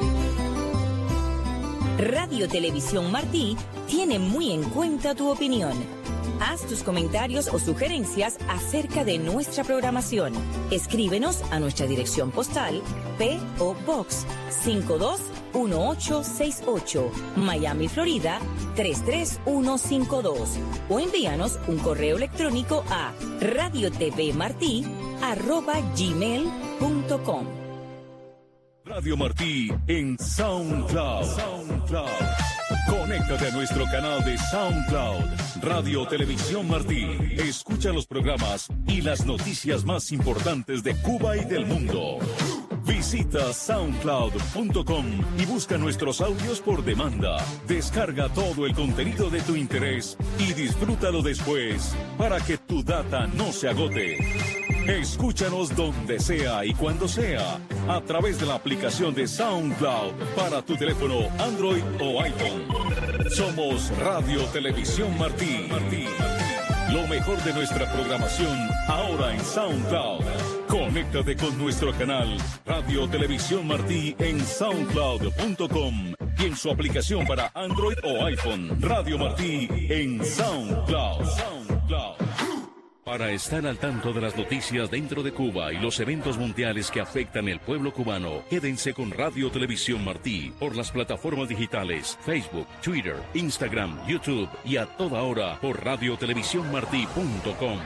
Radio Televisión Martí tiene muy en cuenta tu opinión. Haz tus comentarios o sugerencias acerca de nuestra programación. Escríbenos a nuestra dirección postal P O Box cinco dos uno ocho seis ocho, Miami, Florida tres tres uno cinco dos, o envíanos un correo electrónico a radiotvmartí arroba gmail punto com. Radio Martí en SoundCloud. SoundCloud. Conéctate a nuestro canal de SoundCloud, Radio Televisión Martí. Escucha los programas y las noticias más importantes de Cuba y del mundo. Visita soundcloud punto com y busca nuestros audios por demanda. Descarga todo el contenido de tu interés y disfrútalo después para que tu data no se agote. Escúchanos donde sea y cuando sea a través de la aplicación de SoundCloud para tu teléfono Android o iPhone. Somos Radio Televisión Martí. Martí. Lo mejor de nuestra programación ahora en SoundCloud. Conéctate con nuestro canal Radio Televisión Martí en soundcloud punto com y en su aplicación para Android o iPhone. Radio Martí en SoundCloud. SoundCloud. Para estar al tanto de las noticias dentro de Cuba y los eventos mundiales que afectan al pueblo cubano, quédense con Radio Televisión Martí por las plataformas digitales Facebook, Twitter, Instagram, YouTube y a toda hora por radiotelevisiónmartí punto com.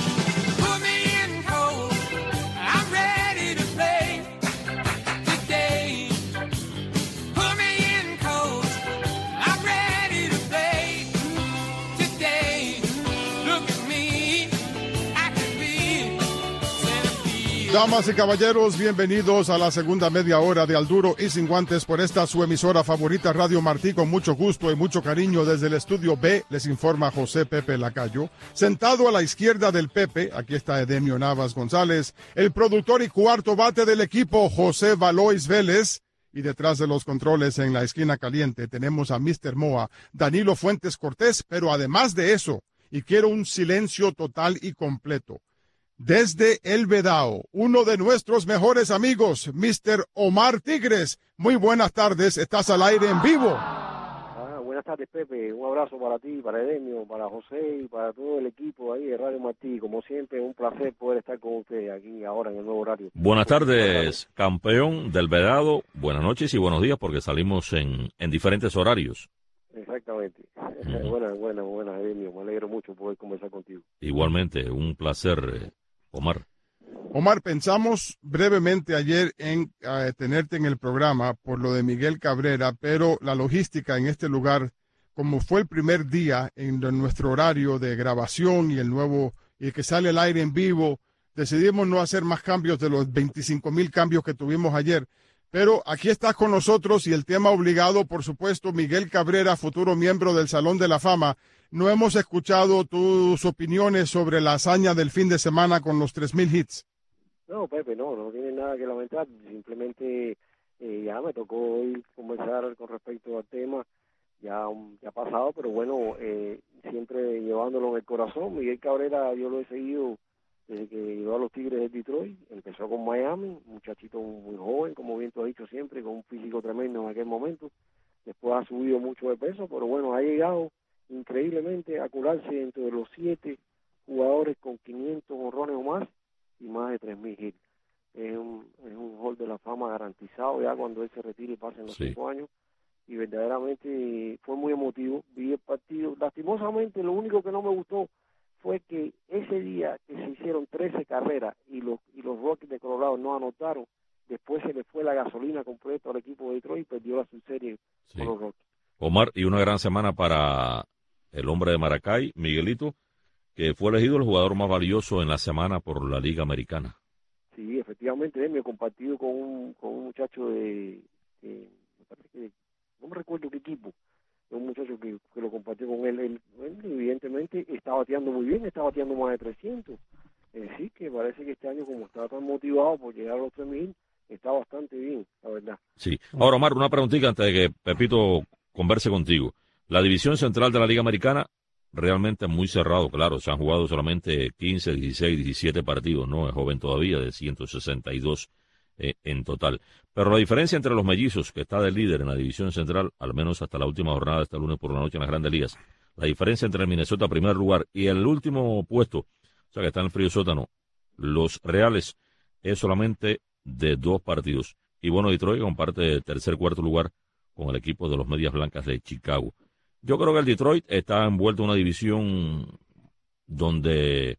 Damas y caballeros, bienvenidos a la segunda media hora de Al Duro y Sin Guantes por esta su emisora favorita, Radio Martí. Con mucho gusto y mucho cariño desde el estudio B, les informa José Pepe Lacayo. Sentado a la izquierda del Pepe, aquí está Edemio Navas González, el productor y cuarto bate del equipo, José Valois Vélez. Y detrás de los controles en la esquina caliente tenemos a mister Moa, Danilo Fuentes Cortés, pero además de eso, y quiero un silencio total y completo, desde El Vedao, uno de nuestros mejores amigos, mister Omar Tigres. Muy buenas tardes, estás al aire en vivo. Ah, buenas tardes, Pepe. Un abrazo para ti, para Edemio, para José y para todo el equipo ahí de Radio Martí. Como siempre, un placer poder estar con ustedes aquí ahora en el nuevo horario. Buenas tardes, campeón del Vedado. Buenas noches y buenos días porque salimos en, en diferentes horarios. Exactamente. Uh-huh. Buenas, buenas, buenas, Edemio. Me alegro mucho poder conversar contigo. Igualmente, un placer, eh, Omar. Omar, pensamos brevemente ayer en uh, tenerte en el programa por lo de Miguel Cabrera, pero la logística en este lugar, como fue el primer día en, en nuestro horario de grabación y el nuevo, y que sale al aire en vivo, decidimos no hacer más cambios de los veinticinco mil cambios que tuvimos ayer. Pero aquí estás con nosotros y el tema obligado, por supuesto, Miguel Cabrera, futuro miembro del Salón de la Fama. No hemos escuchado tus opiniones sobre la hazaña del fin de semana con los tres mil hits. No, Pepe, no, no tiene nada que lamentar. Simplemente eh, ya me tocó hoy conversar con respecto al tema. Ya, ya ha pasado, pero bueno, eh, siempre llevándolo en el corazón. Miguel Cabrera yo lo he seguido desde que llegó a los Tigres de Detroit. Empezó con Miami, un muchachito muy joven, como bien tú has dicho siempre, con un físico tremendo en aquel momento. Después ha subido mucho de peso, pero bueno, ha llegado increíblemente a colarse entre los siete jugadores con quinientos honrones o más y más de tres mil hits. Es un, es un hall de la fama garantizado ya cuando él se retire y pasen los sí. cinco años. Y verdaderamente fue muy emotivo. Vi el partido. Lastimosamente, lo único que no me gustó fue que ese día que se hicieron trece carreras y los y los Rockies de Colorado no anotaron, después se le fue la gasolina completa al equipo de Detroit y perdió la subserie sí. con los Rockies. Omar, y una gran semana para el hombre de Maracay, Miguelito, que fue elegido el jugador más valioso en la semana por la Liga Americana. Sí, efectivamente, me he compartido con un, con un muchacho de, de, me parece que, no me recuerdo qué equipo, un muchacho que, que lo compartió con él, él, él evidentemente está bateando muy bien, está bateando más de trescientos, eh, sí que parece que este año como estaba tan motivado por llegar a los tres mil, está bastante bien, la verdad. Sí, ahora Omar, una preguntita antes de que Pepito converse contigo. La división central de la Liga Americana realmente muy cerrado, claro, se han jugado solamente quince, dieciséis, diecisiete partidos, no es joven todavía, de ciento sesenta y dos eh, en total. Pero la diferencia entre los mellizos, que está de líder en la división central, al menos hasta la última jornada de este lunes por la noche en las Grandes Ligas, la diferencia entre el Minnesota primer lugar y el último puesto, o sea que está en el frío sótano, los Reales, es solamente de dos partidos. Y bueno, Detroit comparte tercer, cuarto lugar con el equipo de los Medias Blancas de Chicago. Yo creo que el Detroit está envuelto en una división donde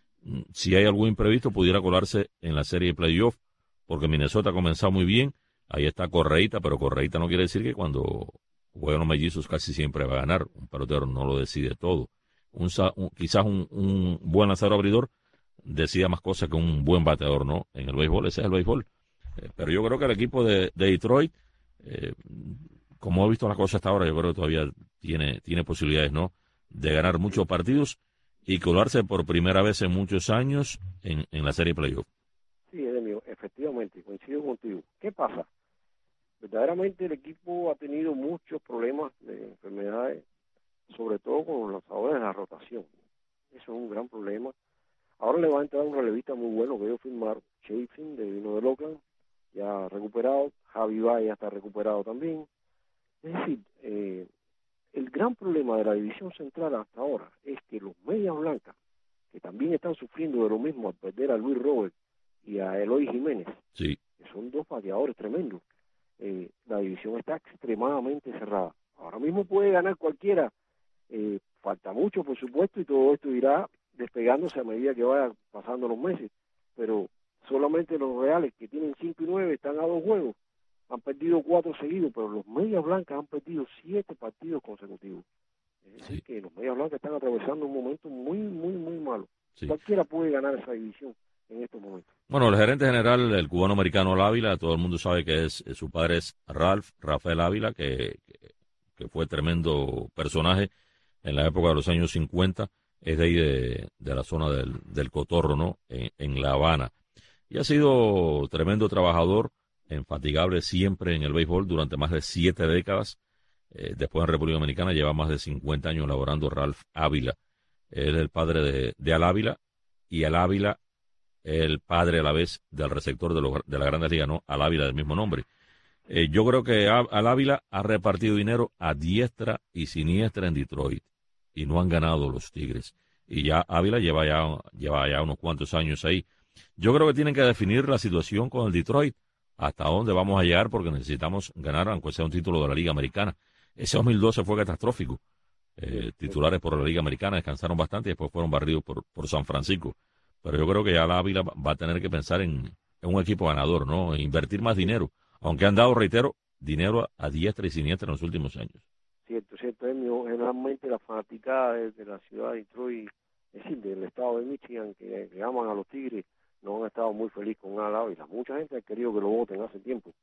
si hay algún imprevisto pudiera colarse en la serie de playoff, porque Minnesota ha comenzado muy bien, ahí está Correita, pero Correita no quiere decir que cuando juegan los mellizos casi siempre va a ganar, un pelotero no lo decide todo. Un, un, quizás un, un buen lanzador abridor decida más cosas que un buen bateador, ¿no? En el béisbol, ese es el béisbol. Eh, pero yo creo que el equipo de, de Detroit, eh, como he visto las cosas hasta ahora, yo creo que todavía tiene, tiene posibilidades, ¿no?, de ganar muchos partidos y colarse por primera vez en muchos años en, en la serie playoff. Sí, Edemio, efectivamente, coincido contigo. ¿Qué pasa? Verdaderamente el equipo ha tenido muchos problemas de enfermedades, sobre todo con los lanzadores de la rotación. Eso es un gran problema. Ahora le va a entrar un relevista muy bueno que ellos firmaron, Chafin, de vino de Oakland, ya recuperado, Javi Baez ya está recuperado también. Es decir, eh, el gran problema de la división central hasta ahora es que los Medias Blancas, que también están sufriendo de lo mismo al perder a Luis Robert y a Eloy Jiménez, sí, que son dos bateadores tremendos, eh, la división está extremadamente cerrada. Ahora mismo puede ganar cualquiera, eh, falta mucho por supuesto y todo esto irá despegándose a medida que vayan pasando los meses, pero solamente los Reales, que tienen cinco y nueve, están a dos juegos, han perdido cuatro seguidos, pero los Medias Blancas han perdido siete partidos consecutivos. Es decir, sí, que los Medias Blancas están atravesando un momento muy, muy, muy malo. Sí. Cualquiera puede ganar esa división en estos momentos. Bueno, el gerente general, el cubano-americano Ávila, todo el mundo sabe que es, su padre es Ralph, Rafael Ávila, que, que, que fue tremendo personaje en la época de los años cincuenta, es de ahí de, de la zona del, del Cotorro, ¿no?, en, en La Habana. Y ha sido tremendo trabajador, infatigable siempre en el béisbol durante más de siete décadas. Eh, después en República Dominicana lleva más de cincuenta años laborando Ralph Ávila. Él es el padre de, de Al Ávila, y Al Ávila es el padre a la vez del receptor de, los, de la Grandes Ligas, ¿no?, Al Ávila del mismo nombre. Eh, yo creo que Al Ávila ha repartido dinero a diestra y siniestra en Detroit y no han ganado los Tigres. Y ya Ávila lleva ya, lleva ya unos cuantos años ahí. Yo creo que tienen que definir la situación con el Detroit, hasta dónde vamos a llegar, porque necesitamos ganar, aunque sea un título de la Liga Americana. Ese dos mil doce fue catastrófico. Eh, titulares por la Liga Americana descansaron bastante y después fueron barridos por, por San Francisco. Pero yo creo que ya la Ávila va a tener que pensar en, en un equipo ganador, ¿no?, e invertir más dinero, aunque han dado, reitero, dinero a, a diestra y siniestra en los últimos años. Cierto, cierto, Emio. Generalmente la fanaticada de, de la ciudad de Detroit, es decir, del estado de Michigan, que, que aman a los Tigres, no han estado muy felices con Al Ávila. Mucha gente ha querido que lo voten hace tiempo.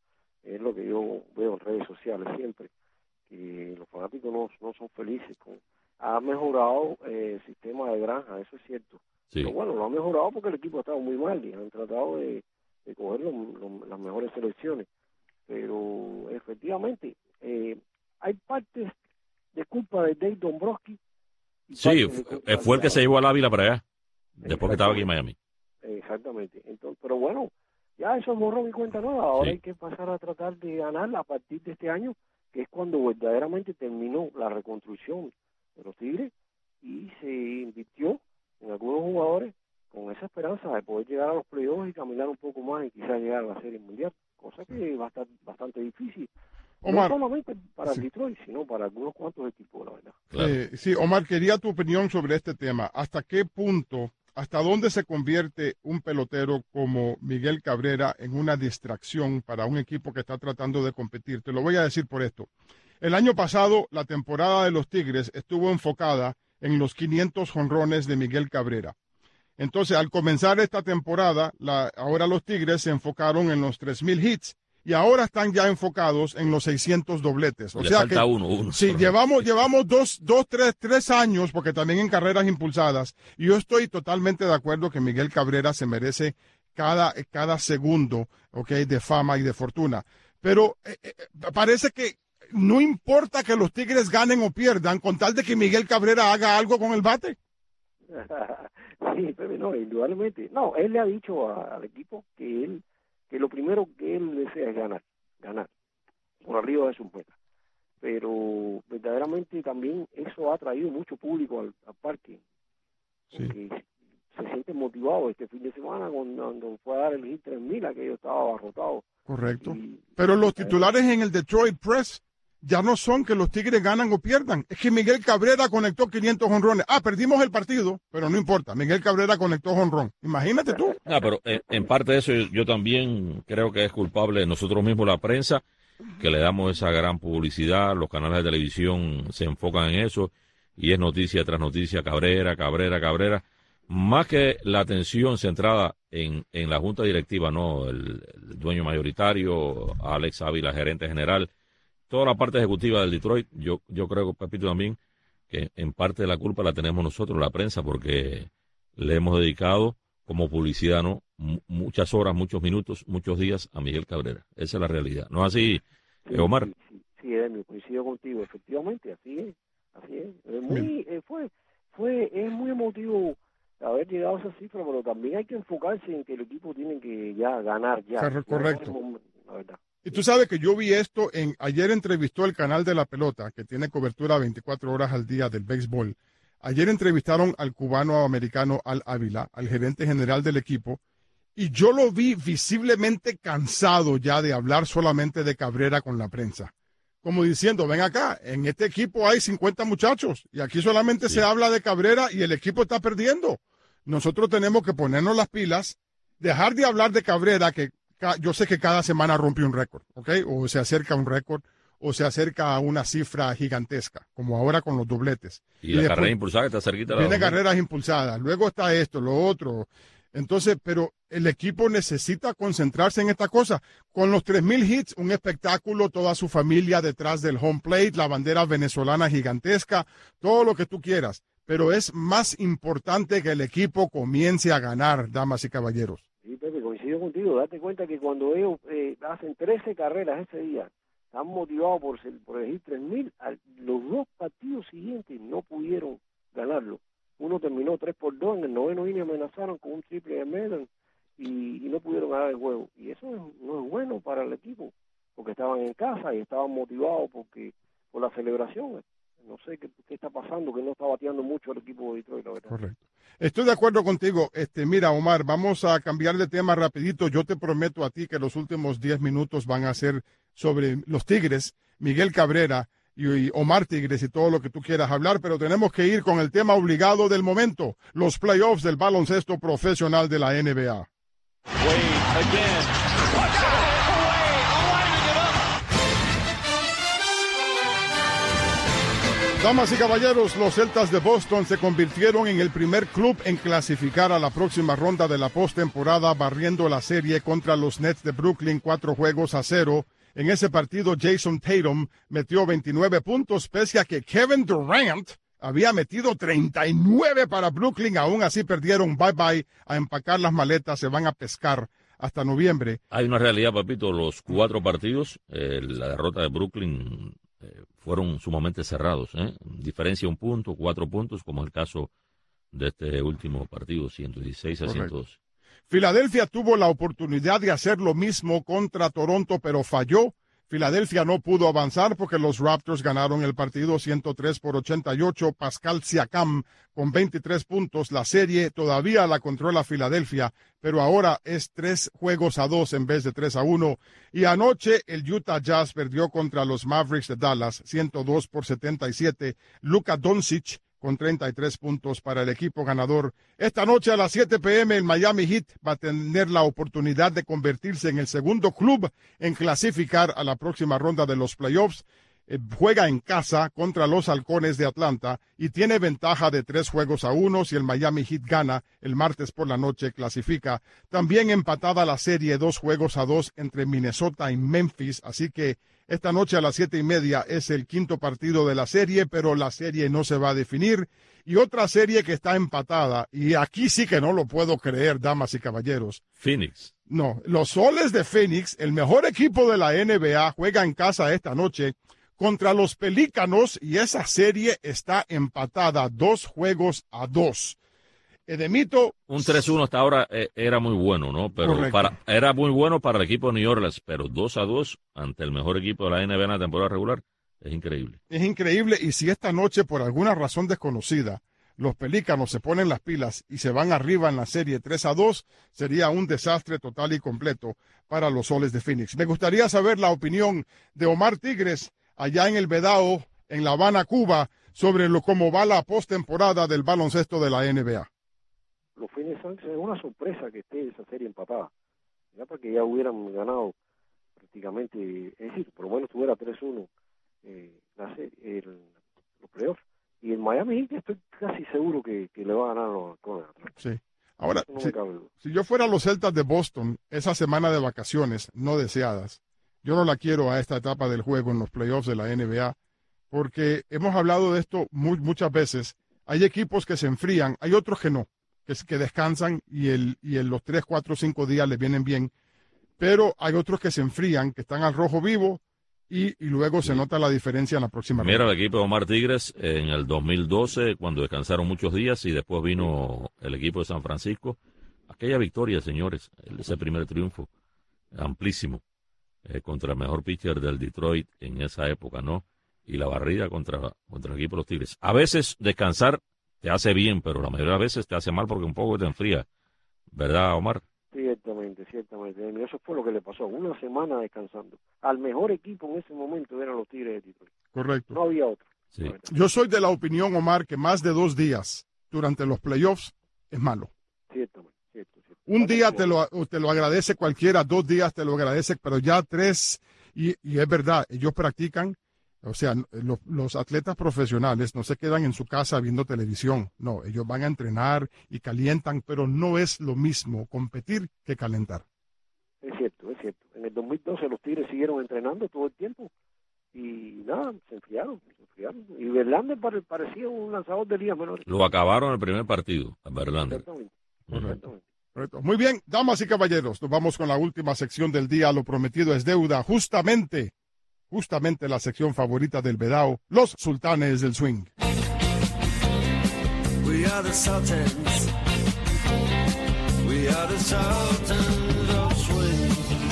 Es lo que yo veo en redes sociales siempre, que los fanáticos no, no son felices. Con, ha mejorado eh, el sistema de granja, eso es cierto. Sí. Pero bueno, lo ha mejorado porque el equipo ha estado muy mal y han tratado de, de coger lo, lo, las mejores selecciones. Pero efectivamente, eh, hay partes de culpa de Dave Dombrowski. Sí, fue el que se llevó al Ávila para allá, después que estaba aquí en Miami. Exactamente. Entonces, pero bueno, ya eso es borrón y cuenta nueva. Ahora sí. Hay que pasar a tratar de ganar a partir de este año, que es cuando verdaderamente terminó la reconstrucción de los Tigres y se invirtió en algunos jugadores con esa esperanza de poder llegar a los playoffs y caminar un poco más y quizás llegar a la Serie Mundial, cosa que va a estar bastante difícil. Omar, no solamente para sí. Detroit, sino para algunos cuantos equipos, la verdad. Claro. Eh, sí, Omar, quería tu opinión sobre este tema. ¿Hasta qué punto, hasta dónde se convierte un pelotero como Miguel Cabrera en una distracción para un equipo que está tratando de competir? Te lo voy a decir por esto. El año pasado, la temporada de los Tigres estuvo enfocada en los quinientos jonrones de Miguel Cabrera. Entonces, al comenzar esta temporada, la, ahora los Tigres se enfocaron en los tres mil hits. Y ahora están ya enfocados en los seiscientos dobletes. O Le sea falta que uno, uno. Sí, llevamos, llevamos dos, dos, tres, tres años, porque también en carreras impulsadas. Y yo estoy totalmente de acuerdo que Miguel Cabrera se merece cada, cada segundo, okay, de fama y de fortuna. Pero eh, eh, parece que no importa que los Tigres ganen o pierdan, con tal de que Miguel Cabrera haga algo con el bate. Sí, pero no, indudablemente. No, él le ha dicho a, al equipo que él que lo primero que él desea es ganar, ganar, por arriba de su meta. Pero verdaderamente también eso ha traído mucho público al, al parque, porque sí. se siente motivado este fin de semana cuando, cuando fue a dar el hit tres mil, aquello estaba abarrotado. Correcto. Y, Pero los titulares en el Detroit Press ya no son que los Tigres ganan o pierdan. Es que Miguel Cabrera conectó quinientos jonrones. Ah, perdimos el partido, pero no importa. Miguel Cabrera conectó jonrón. Imagínate tú. Ah, pero en, en parte de eso yo, yo también creo que es culpable nosotros mismos, la prensa, que le damos esa gran publicidad. Los canales de televisión se enfocan en eso y es noticia tras noticia, Cabrera, Cabrera, Cabrera. Más que la atención centrada en, en la junta directiva, no, el, el dueño mayoritario, Alex Ávila, gerente general, toda la parte ejecutiva del Detroit, yo yo creo, Pepito, también, que en parte de la culpa la tenemos nosotros, la prensa, porque le hemos dedicado como publicidad, ¿no? M- muchas horas, muchos minutos, muchos días a Miguel Cabrera. Esa es la realidad. ¿No es así, sí, Omar? Sí, sí, sí, Edemio, coincido contigo, efectivamente, así es, así es. es muy, eh, fue, fue, es muy emotivo haber llegado a esa cifra, pero también hay que enfocarse en que el equipo tiene que ya ganar ya. Correcto. No, la verdad. Y tú sabes que yo vi esto, en ayer entrevistó el canal de La Pelota, que tiene cobertura veinticuatro horas al día del béisbol. Ayer entrevistaron al cubano americano Al Ávila, al gerente general del equipo, y yo lo vi visiblemente cansado ya de hablar solamente de Cabrera con la prensa. Como diciendo, ven acá, en este equipo hay cincuenta muchachos, y aquí solamente sí. se habla de Cabrera y el equipo está perdiendo. Nosotros tenemos que ponernos las pilas, dejar de hablar de Cabrera, que yo sé que cada semana rompe un récord, ¿ok? O se acerca a un récord, o se acerca a una cifra gigantesca, como ahora con los dobletes. Y, y la carrera impulsada está cerquita. Tiene carreras impulsadas, luego está esto, lo otro. Entonces, pero el equipo necesita concentrarse en esta cosa. Con los tres mil hits, un espectáculo, toda su familia detrás del home plate, la bandera venezolana gigantesca, todo lo que tú quieras. Pero es más importante que el equipo comience a ganar, damas y caballeros. Sí, Pepe, coincido contigo. Date cuenta que cuando ellos eh, hacen trece carreras ese día, están motivados por, por elegir tres mil, los dos partidos siguientes no pudieron ganarlo. Uno terminó tres por dos, en el noveno inning amenazaron con un triple de Medan y, y no pudieron ganar el juego. Y eso es, no es bueno para el equipo, porque estaban en casa y estaban motivados porque por la celebración. No sé qué, qué está pasando, que no está bateando mucho el equipo de Detroit, la verdad. Correcto. Estoy de acuerdo contigo. Este, mira, Omar, vamos a cambiar de tema rapidito. Yo te prometo a ti que los últimos diez minutos van a ser sobre los Tigres, Miguel Cabrera y, y Omar Tigres y todo lo que tú quieras hablar, pero tenemos que ir con el tema obligado del momento, los playoffs del baloncesto profesional de la N B A. Wade again. Damas y caballeros, los Celtas de Boston se convirtieron en el primer club en clasificar a la próxima ronda de la postemporada, barriendo la serie contra los Nets de Brooklyn cuatro juegos a cero En ese partido, Jason Tatum metió veintinueve puntos, pese a que Kevin Durant había metido treinta y nueve para Brooklyn. Aún así perdieron. Bye bye, a empacar las maletas, se van a pescar hasta noviembre. Hay una realidad, papito, los cuatro partidos, eh, la derrota de Brooklyn eh, fueron sumamente cerrados, ¿eh? Diferencia un punto, cuatro puntos, como el caso de este último partido, ciento dieciséis a ciento doce. Filadelfia tuvo la oportunidad de hacer lo mismo contra Toronto, pero falló. Filadelfia no pudo avanzar porque los Raptors ganaron el partido ciento tres por ochenta y ocho. Pascal Siakam con veintitrés puntos. La serie todavía la controla Filadelfia, pero ahora es tres juegos a dos en vez de tres a uno. Y anoche el Utah Jazz perdió contra los Mavericks de Dallas, ciento dos por setenta y siete. Luka Doncic con treinta y tres puntos para el equipo ganador. Esta noche a las siete p m el Miami Heat va a tener la oportunidad de convertirse en el segundo club en clasificar a la próxima ronda de los playoffs. Eh, juega en casa contra los Halcones de Atlanta y tiene ventaja de tres juegos a uno. Si el Miami Heat gana el martes por la noche, clasifica. También empatada la serie dos juegos a dos entre Minnesota y Memphis, así que esta noche a las siete y media es el quinto partido de la serie, pero la serie no se va a definir. Y otra serie que está empatada, y aquí sí que no lo puedo creer, damas y caballeros. Phoenix. No, los Soles de Phoenix, el mejor equipo de la N B A, juega en casa esta noche contra los Pelícanos y esa serie está empatada dos juegos a dos. Edemito. Un tres uno hasta ahora eh, era muy bueno, ¿no? Pero para, era muy bueno para el equipo de New Orleans, pero dos a dos ante el mejor equipo de la N B A en la temporada regular es increíble. Es increíble, y si esta noche, por alguna razón desconocida, los Pelícanos se ponen las pilas y se van arriba en la serie tres a dos, sería un desastre total y completo para los Soles de Phoenix. Me gustaría saber la opinión de Omar Tigres, allá en el Vedao, en La Habana, Cuba, sobre lo cómo va la postemporada del baloncesto de la N B A. Los Phoenix Suns es una sorpresa que esté esa serie empatada, ya porque ya hubieran ganado prácticamente, es decir, por lo menos tuviera tres uno eh, la serie, el, los playoffs, y el Miami Heat estoy casi seguro que, que le va a ganar a los Halcones. Sí. Ahora, no si, cabe si yo fuera los Celtas de Boston, esa semana de vacaciones no deseadas, yo no la quiero a esta etapa del juego en los playoffs de la N B A, porque hemos hablado de esto muy, muchas veces. Hay equipos que se enfrían, hay otros que no, que, que descansan y, el, y en los tres, cuatro, cinco días les vienen bien, pero hay otros que se enfrían, que están al rojo vivo y, y luego se nota la diferencia en la próxima Mira ronda. el equipo de Omar Tigres en el dos mil doce, cuando descansaron muchos días y después vino el equipo de San Francisco. Aquella victoria, señores, ese primer triunfo amplísimo eh, contra el mejor pitcher del Detroit en esa época, ¿no? Y la barrida contra, contra el equipo de los Tigres. A veces descansar te hace bien, pero la mayoría de veces te hace mal porque un poco te enfría. ¿Verdad, Omar? Ciertamente, ciertamente. Eso fue lo que le pasó. Una semana descansando. Al mejor equipo en ese momento eran los Tigres de Detroit. Correcto. No había otro. Sí. Yo soy de la opinión, Omar, que más de dos días durante los playoffs es malo. Ciertamente, cierto, cierto. Un día te lo, te lo agradece cualquiera, dos días te lo agradece, pero ya tres, y, y es verdad, ellos practican. O sea, los, los atletas profesionales no se quedan en su casa viendo televisión. No, ellos van a entrenar y calientan, pero no es lo mismo competir que calentar. Es cierto, es cierto. En el dos mil doce los Tigres siguieron entrenando todo el tiempo y nada, se enfriaron, se enfriaron. Y Verlander pare, parecía un lanzador de ligas menores. Lo acabaron el primer partido, a Verlander. Exactamente. Correcto. Correcto. Muy bien, damas y caballeros, nos vamos con la última sección del día. Lo prometido es deuda. Justamente... Justamente la sección favorita del Vedao, los Sultanes del Swing. We are the Sultans. We are the Sultans of Swing.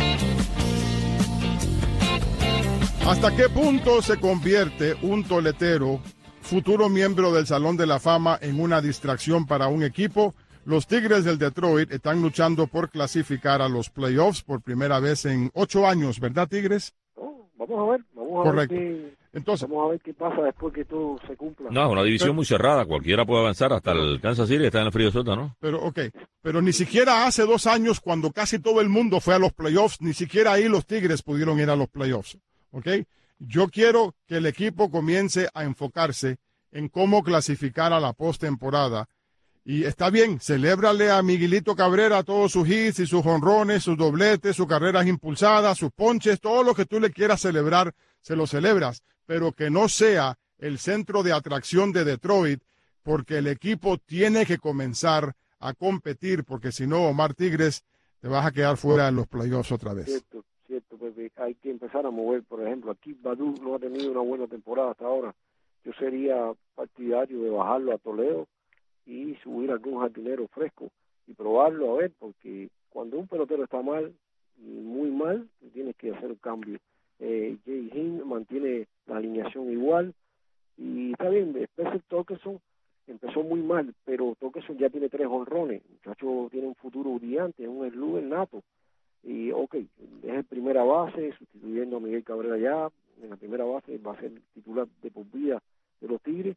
¿Hasta qué punto se convierte un toletero, futuro miembro del Salón de la Fama, en una distracción para un equipo? Los Tigres del Detroit están luchando por clasificar a los playoffs por primera vez en ocho años, ¿verdad, Tigres? Vamos a ver, vamos a Correcto. ver qué, Entonces, vamos a ver qué pasa después que todo se cumpla. No, es una división muy cerrada, cualquiera puede avanzar, hasta el Kansas City está en el frío sota, ¿no? Pero, ok, pero ni siquiera hace dos años, cuando casi todo el mundo fue a los playoffs, ni siquiera ahí los Tigres pudieron ir a los playoffs, ¿ok? Yo quiero que el equipo comience a enfocarse en cómo clasificar a la postemporada Y está bien, celébrale a Miguelito Cabrera todos sus hits y sus jonrones, sus dobletes, sus carreras impulsadas, sus ponches, todo lo que tú le quieras celebrar, se lo celebras, pero que no sea el centro de atracción de Detroit, porque el equipo tiene que comenzar a competir, porque si no, Omar Tigres, te vas a quedar fuera en los playoffs otra vez. Cierto, cierto, Pepe. Hay que empezar a mover, por ejemplo, aquí Badu no ha tenido una buena temporada hasta ahora. Yo sería partidario de bajarlo a Toledo y subir algún jardinero fresco y probarlo a ver, porque cuando un pelotero está mal, muy mal, tienes que hacer un cambio. Eh, Jay Hill mantiene la alineación igual y está bien. Spencer Torkelson empezó muy mal, pero Torkelson ya tiene tres honrones, el muchacho tiene un futuro brillante, es un slugger nato y ok, es el primera base sustituyendo a Miguel Cabrera ya en la primera base, va a ser titular de por vida de los Tigres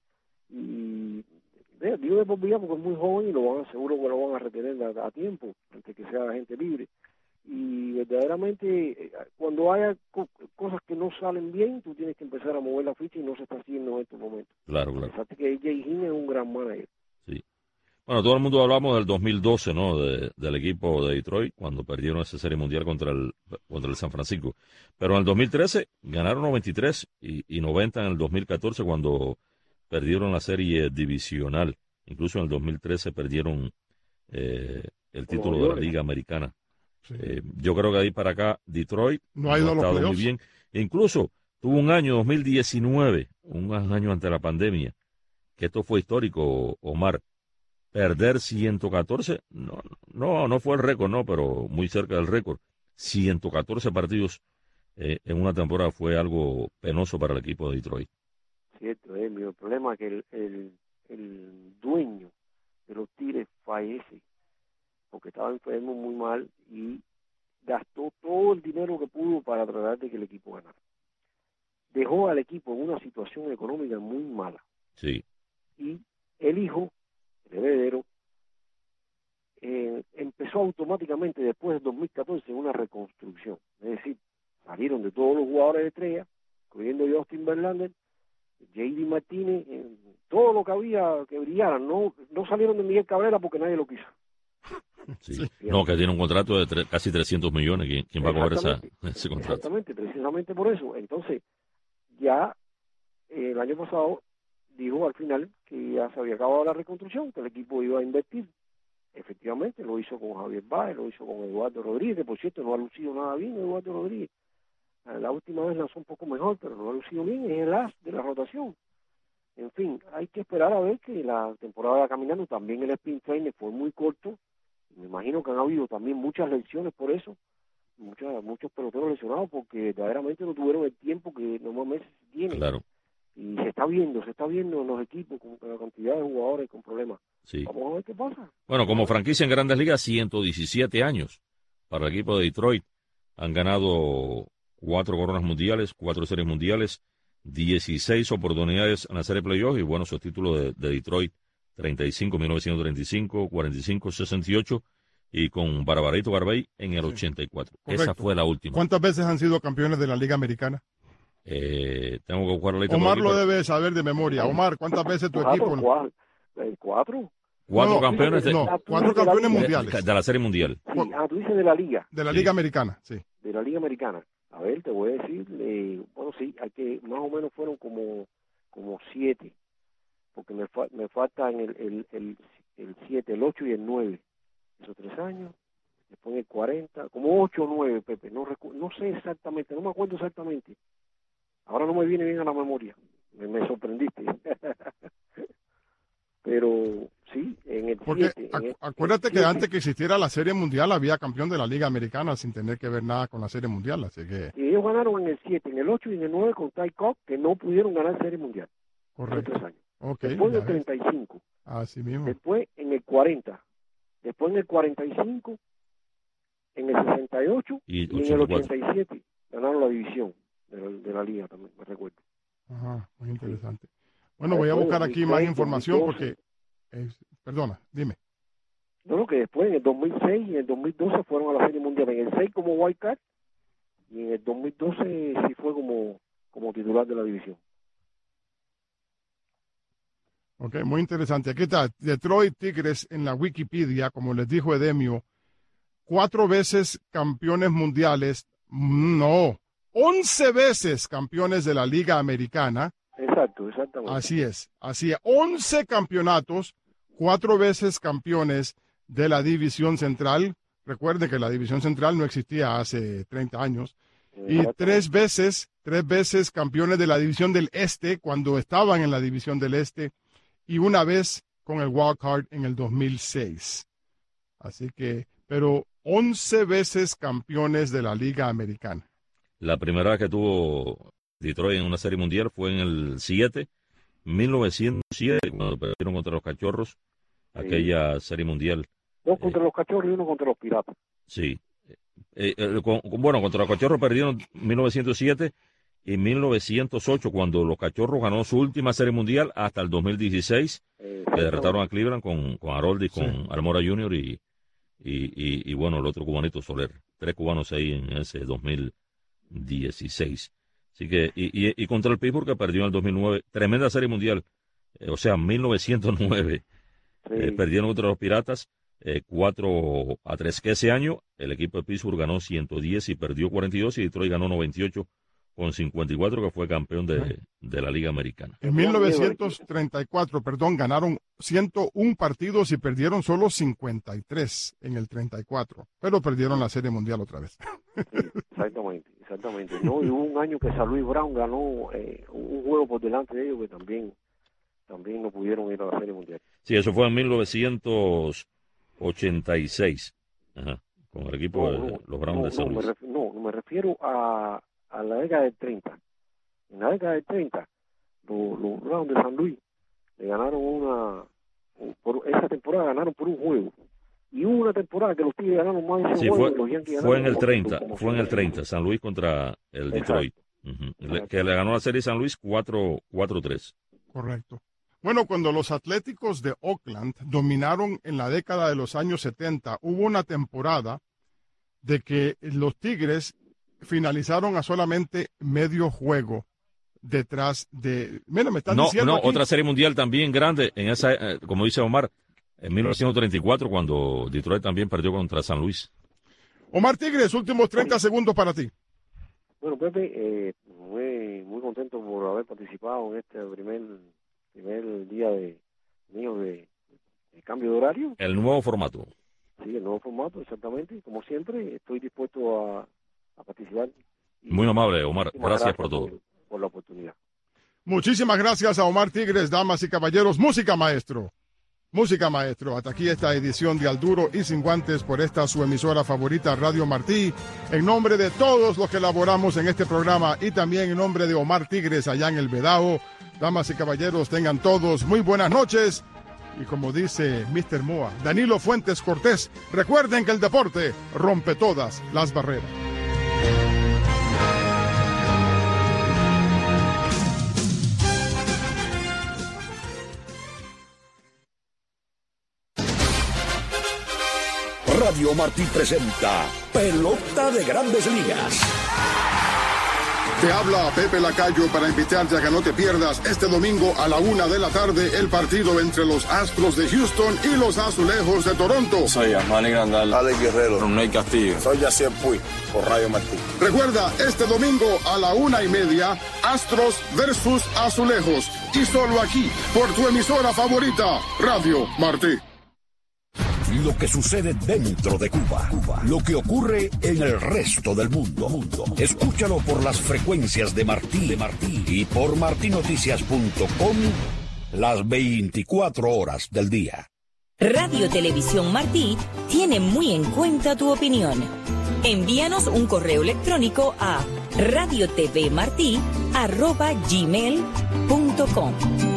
y eh, digo de por vida porque es muy joven y lo van a, seguro que lo van a retener a, a tiempo antes que sea agente libre. Y verdaderamente cuando haya co cosas que no salen bien, tú tienes que empezar a mover la ficha y no se está haciendo en estos momentos. Claro, claro. Fíjate que Jay Hill es un gran manager. Sí. Bueno, todo el mundo hablamos del dos mil doce, ¿no? De, del equipo de Detroit, cuando perdieron esa serie mundial contra el contra el San Francisco. Pero en el dos mil trece ganaron noventa y tres y, y noventa en el dos mil catorce cuando perdieron la serie divisional. Incluso en el dos mil trece perdieron eh, el título de la Liga Americana. Sí. Eh, yo creo que de ahí para acá Detroit no ha ido no ha estado muy bien. E incluso tuvo un año dos mil diecinueve, un año ante la pandemia, que esto fue histórico, Omar. Perder ciento catorce, no, no, no fue el récord, no, pero muy cerca del récord. ciento catorce partidos eh, en una temporada fue algo penoso para el equipo de Detroit. Cierto, eh, el problema es que el, el, el dueño de los Tigres fallece porque estaba enfermo muy mal y gastó todo el dinero que pudo para tratar de que el equipo ganara. Dejó al equipo en una situación económica muy mala. Sí. Y el hijo, el heredero, eh, empezó automáticamente después del dos mil catorce una reconstrucción. Es decir, salieron de todos los jugadores de estrella, incluyendo Justin Verlander, J D Martínez, eh, todo lo que había que brillaran. No, no salieron de Miguel Cabrera porque nadie lo quiso. Sí. Sí. No, que tiene un contrato de tre casi trescientos millones. ¿Quién, quién va a coger esa, ese contrato? Exactamente, precisamente por eso. Entonces, ya eh, el año pasado dijo al final que ya se había acabado la reconstrucción, que el equipo iba a invertir. Efectivamente, lo hizo con Javier Báez, lo hizo con Eduardo Rodríguez, que por cierto no ha lucido nada bien Eduardo Rodríguez. La última vez lanzó un poco mejor, pero no ha lucido bien, es el as de la rotación. En fin, hay que esperar a ver que la temporada va caminando. También el spring training fue muy corto. Me imagino que han habido también muchas lesiones por eso, muchas, muchos peloteros lesionados porque verdaderamente no tuvieron el tiempo que normalmente se tiene. Claro. Y se está viendo, se está viendo en los equipos con la cantidad de jugadores con problemas. Sí. Vamos a ver qué pasa. Bueno, como franquicia en Grandes Ligas, ciento diecisiete años para el equipo de Detroit. Han ganado cuatro coronas mundiales, cuatro series mundiales, dieciséis oportunidades en la serie playoff y bueno, su título de, de Detroit, treinta y cinco, mil novecientos treinta y cinco, cuarenta y cinco, sesenta y ocho y con Barbarito Garbey en el sí. ochenta y cuatro. Correcto. Esa fue la última. ¿Cuántas veces han sido campeones de la Liga Americana? Eh, tengo que buscar la lista. Omar lo pero... debe saber de memoria. Omar, ¿cuántas veces tu cuatro, equipo? Cuatro. ¿Cuatro? Cuatro no, campeones de, no, cuatro campeones mundiales. De, de la Serie Mundial. Sí, ah, tú dices de la Liga. De la sí. Liga Americana, sí. De la Liga Americana. A ver, te voy a decir, eh, bueno, sí, hay que, más o menos fueron como, como siete, porque me, fa me faltan el, el, el, el siete, el ocho y el nueve. Esos tres años. Después en el cuarenta, como ocho o nueve, Pepe. No, no sé exactamente, no me acuerdo exactamente. Ahora no me viene bien a la memoria. Me, me sorprendiste. Pero sí, en el Porque siete, acu en el, acuérdate el que siete, antes que existiera la Serie Mundial había campeón de la Liga Americana sin tener que ver nada con la Serie Mundial, así que... Y ellos ganaron en el siete, en el ocho y en el nueve con Ty Cobb, que no pudieron ganar Serie Mundial. Correcto. Hace tres años. Okay, después en el treinta y cinco. Así mismo. Después en el cuarenta. Después en el cuarenta y cinco. En el sesenta y ocho. Y, y en el ochenta y siete. Ganaron la división de la, de la Liga también, me recuerdo. Ajá, muy interesante. Bueno, voy a buscar aquí más información porque... Eh, perdona, dime. No, no, que después en el dos mil seis y en el dos mil doce fueron a la Serie Mundial. En el seis como wild card y en el dos mil doce sí fue como, como titular de la división. Ok, muy interesante. Aquí está, Detroit Tigres en la Wikipedia, como les dijo Edemio, cuatro veces campeones mundiales, no, once veces campeones de la Liga Americana. Exacto, exactamente. Así es, así es, once campeonatos, cuatro veces campeones de la División Central. Recuerden que la División Central no existía hace treinta años. Y tres veces, tres veces campeones de la División del Este cuando estaban en la División del Este. Y una vez con el Wild Card en el dos mil seis. Así que, pero once veces campeones de la Liga Americana. La primera vez que tuvo Detroit en una serie mundial fue en el siete, mil novecientos siete, cuando perdieron contra los Cachorros, sí. Aquella serie mundial. Dos contra eh, los Cachorros y uno contra los Piratas. Sí. Eh, eh, con, bueno, contra los Cachorros perdieron en mil novecientos siete y mil novecientos ocho, cuando los Cachorros ganó su última serie mundial hasta el dos mil dieciséis, eh, que derrotaron a Cleveland con, con Haroldi, con sí. Almora junior y, y, y, y, bueno, el otro cubanito Soler. Tres cubanos ahí en ese dos mil dieciséis. Así que, y, y, y contra el Pittsburgh, que perdió en el dos mil nueve, tremenda serie mundial, eh, o sea, mil novecientos nueve, sí. eh, perdieron contra los Piratas, eh, cuatro a tres, que ese año el equipo de Pittsburgh ganó ciento diez y perdió cuarenta y dos, y Detroit ganó noventa y ocho con cincuenta y cuatro, que fue campeón de, de la Liga Americana. En mil novecientos treinta y cuatro, perdón, ganaron ciento uno partidos y perdieron solo cincuenta y tres en el treinta y cuatro, pero perdieron la Serie Mundial otra vez. Sí, exactamente, exactamente. No, y hubo un año que San Luis Brown ganó eh, un juego por delante de ellos que también, también no pudieron ir a la Serie Mundial. Sí, eso fue en mil novecientos ochenta y seis, ajá, con el equipo no, de no, los Browns no, de San no, Luis. Me ref, no, me refiero a, a la década del treinta. En la década del treinta, los, los Browns de San Luis le ganaron una, por esa temporada ganaron por un juego. Y hubo una temporada que los Tigres ganaron más de ese sí, juego. Fue, los Yankees fue en el como, treinta, como fue en el treinta, San Luis contra el Detroit. Uh-huh. Le, que le ganó la serie San Luis cuatro tres. Correcto. Bueno, cuando los Atléticos de Oakland dominaron en la década de los años setenta, hubo una temporada de que los Tigres finalizaron a solamente medio juego detrás de... Mira, me están no, diciendo No, aquí... otra serie mundial también grande, en esa, eh, como dice Omar, en mil novecientos treinta y cuatro, cuando Detroit también perdió contra San Luis. Omar Tigres, últimos treinta segundos para ti. Bueno, Pepe, eh, muy, muy contento por haber participado en este primer... primer día de mío de, de cambio de horario. El nuevo formato. Sí, el nuevo formato, exactamente. Como siempre, estoy dispuesto a, a participar. Muy amable, Omar. Gracias, gracias por todo. Por, por la oportunidad. Muchísimas gracias a Omar Tigres, damas y caballeros. Música, maestro. Música, maestro. Hasta aquí esta edición de Al Duro y Sin Guantes por esta su emisora favorita, Radio Martí. En nombre de todos los que elaboramos en este programa y también en nombre de Omar Tigres allá en el Vedao. Damas y caballeros, tengan todos muy buenas noches. Y como dice mister Moa, Danilo Fuentes Cortés, recuerden que el deporte rompe todas las barreras. Radio Martí presenta Pelota de Grandes Ligas. Te habla Pepe Lacayo para invitarte a que no te pierdas este domingo a la una de la tarde el partido entre los Astros de Houston y los Azulejos de Toronto. Soy Armani Grandal, Alex Guerrero, Roney Castillo. Soy Yacier Puig, por Radio Martí. Recuerda, este domingo a la una y media, Astros versus Azulejos. Y solo aquí, por tu emisora favorita, Radio Martí. Lo que sucede dentro de Cuba, Cuba, lo que ocurre en el resto del mundo. mundo. Escúchalo por las frecuencias de Martí, de Martí y por martí noticias punto com las veinticuatro horas del día. Radio Televisión Martí tiene muy en cuenta tu opinión. Envíanos un correo electrónico a radiotvmartí arroba gmail punto com.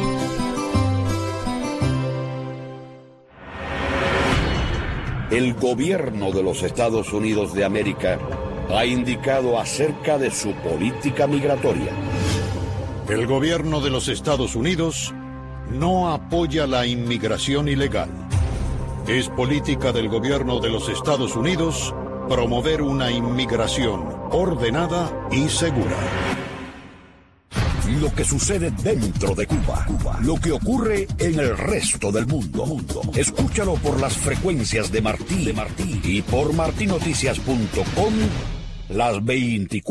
El gobierno de los Estados Unidos de América ha indicado acerca de su política migratoria. El gobierno de los Estados Unidos no apoya la inmigración ilegal. Es política del gobierno de los Estados Unidos promover una inmigración ordenada y segura. lo que sucede dentro de Cuba, Cuba, lo que ocurre en el resto del mundo. mundo. Escúchalo por las frecuencias de Martí, de Martí y por martinoticias punto com las veinticuatro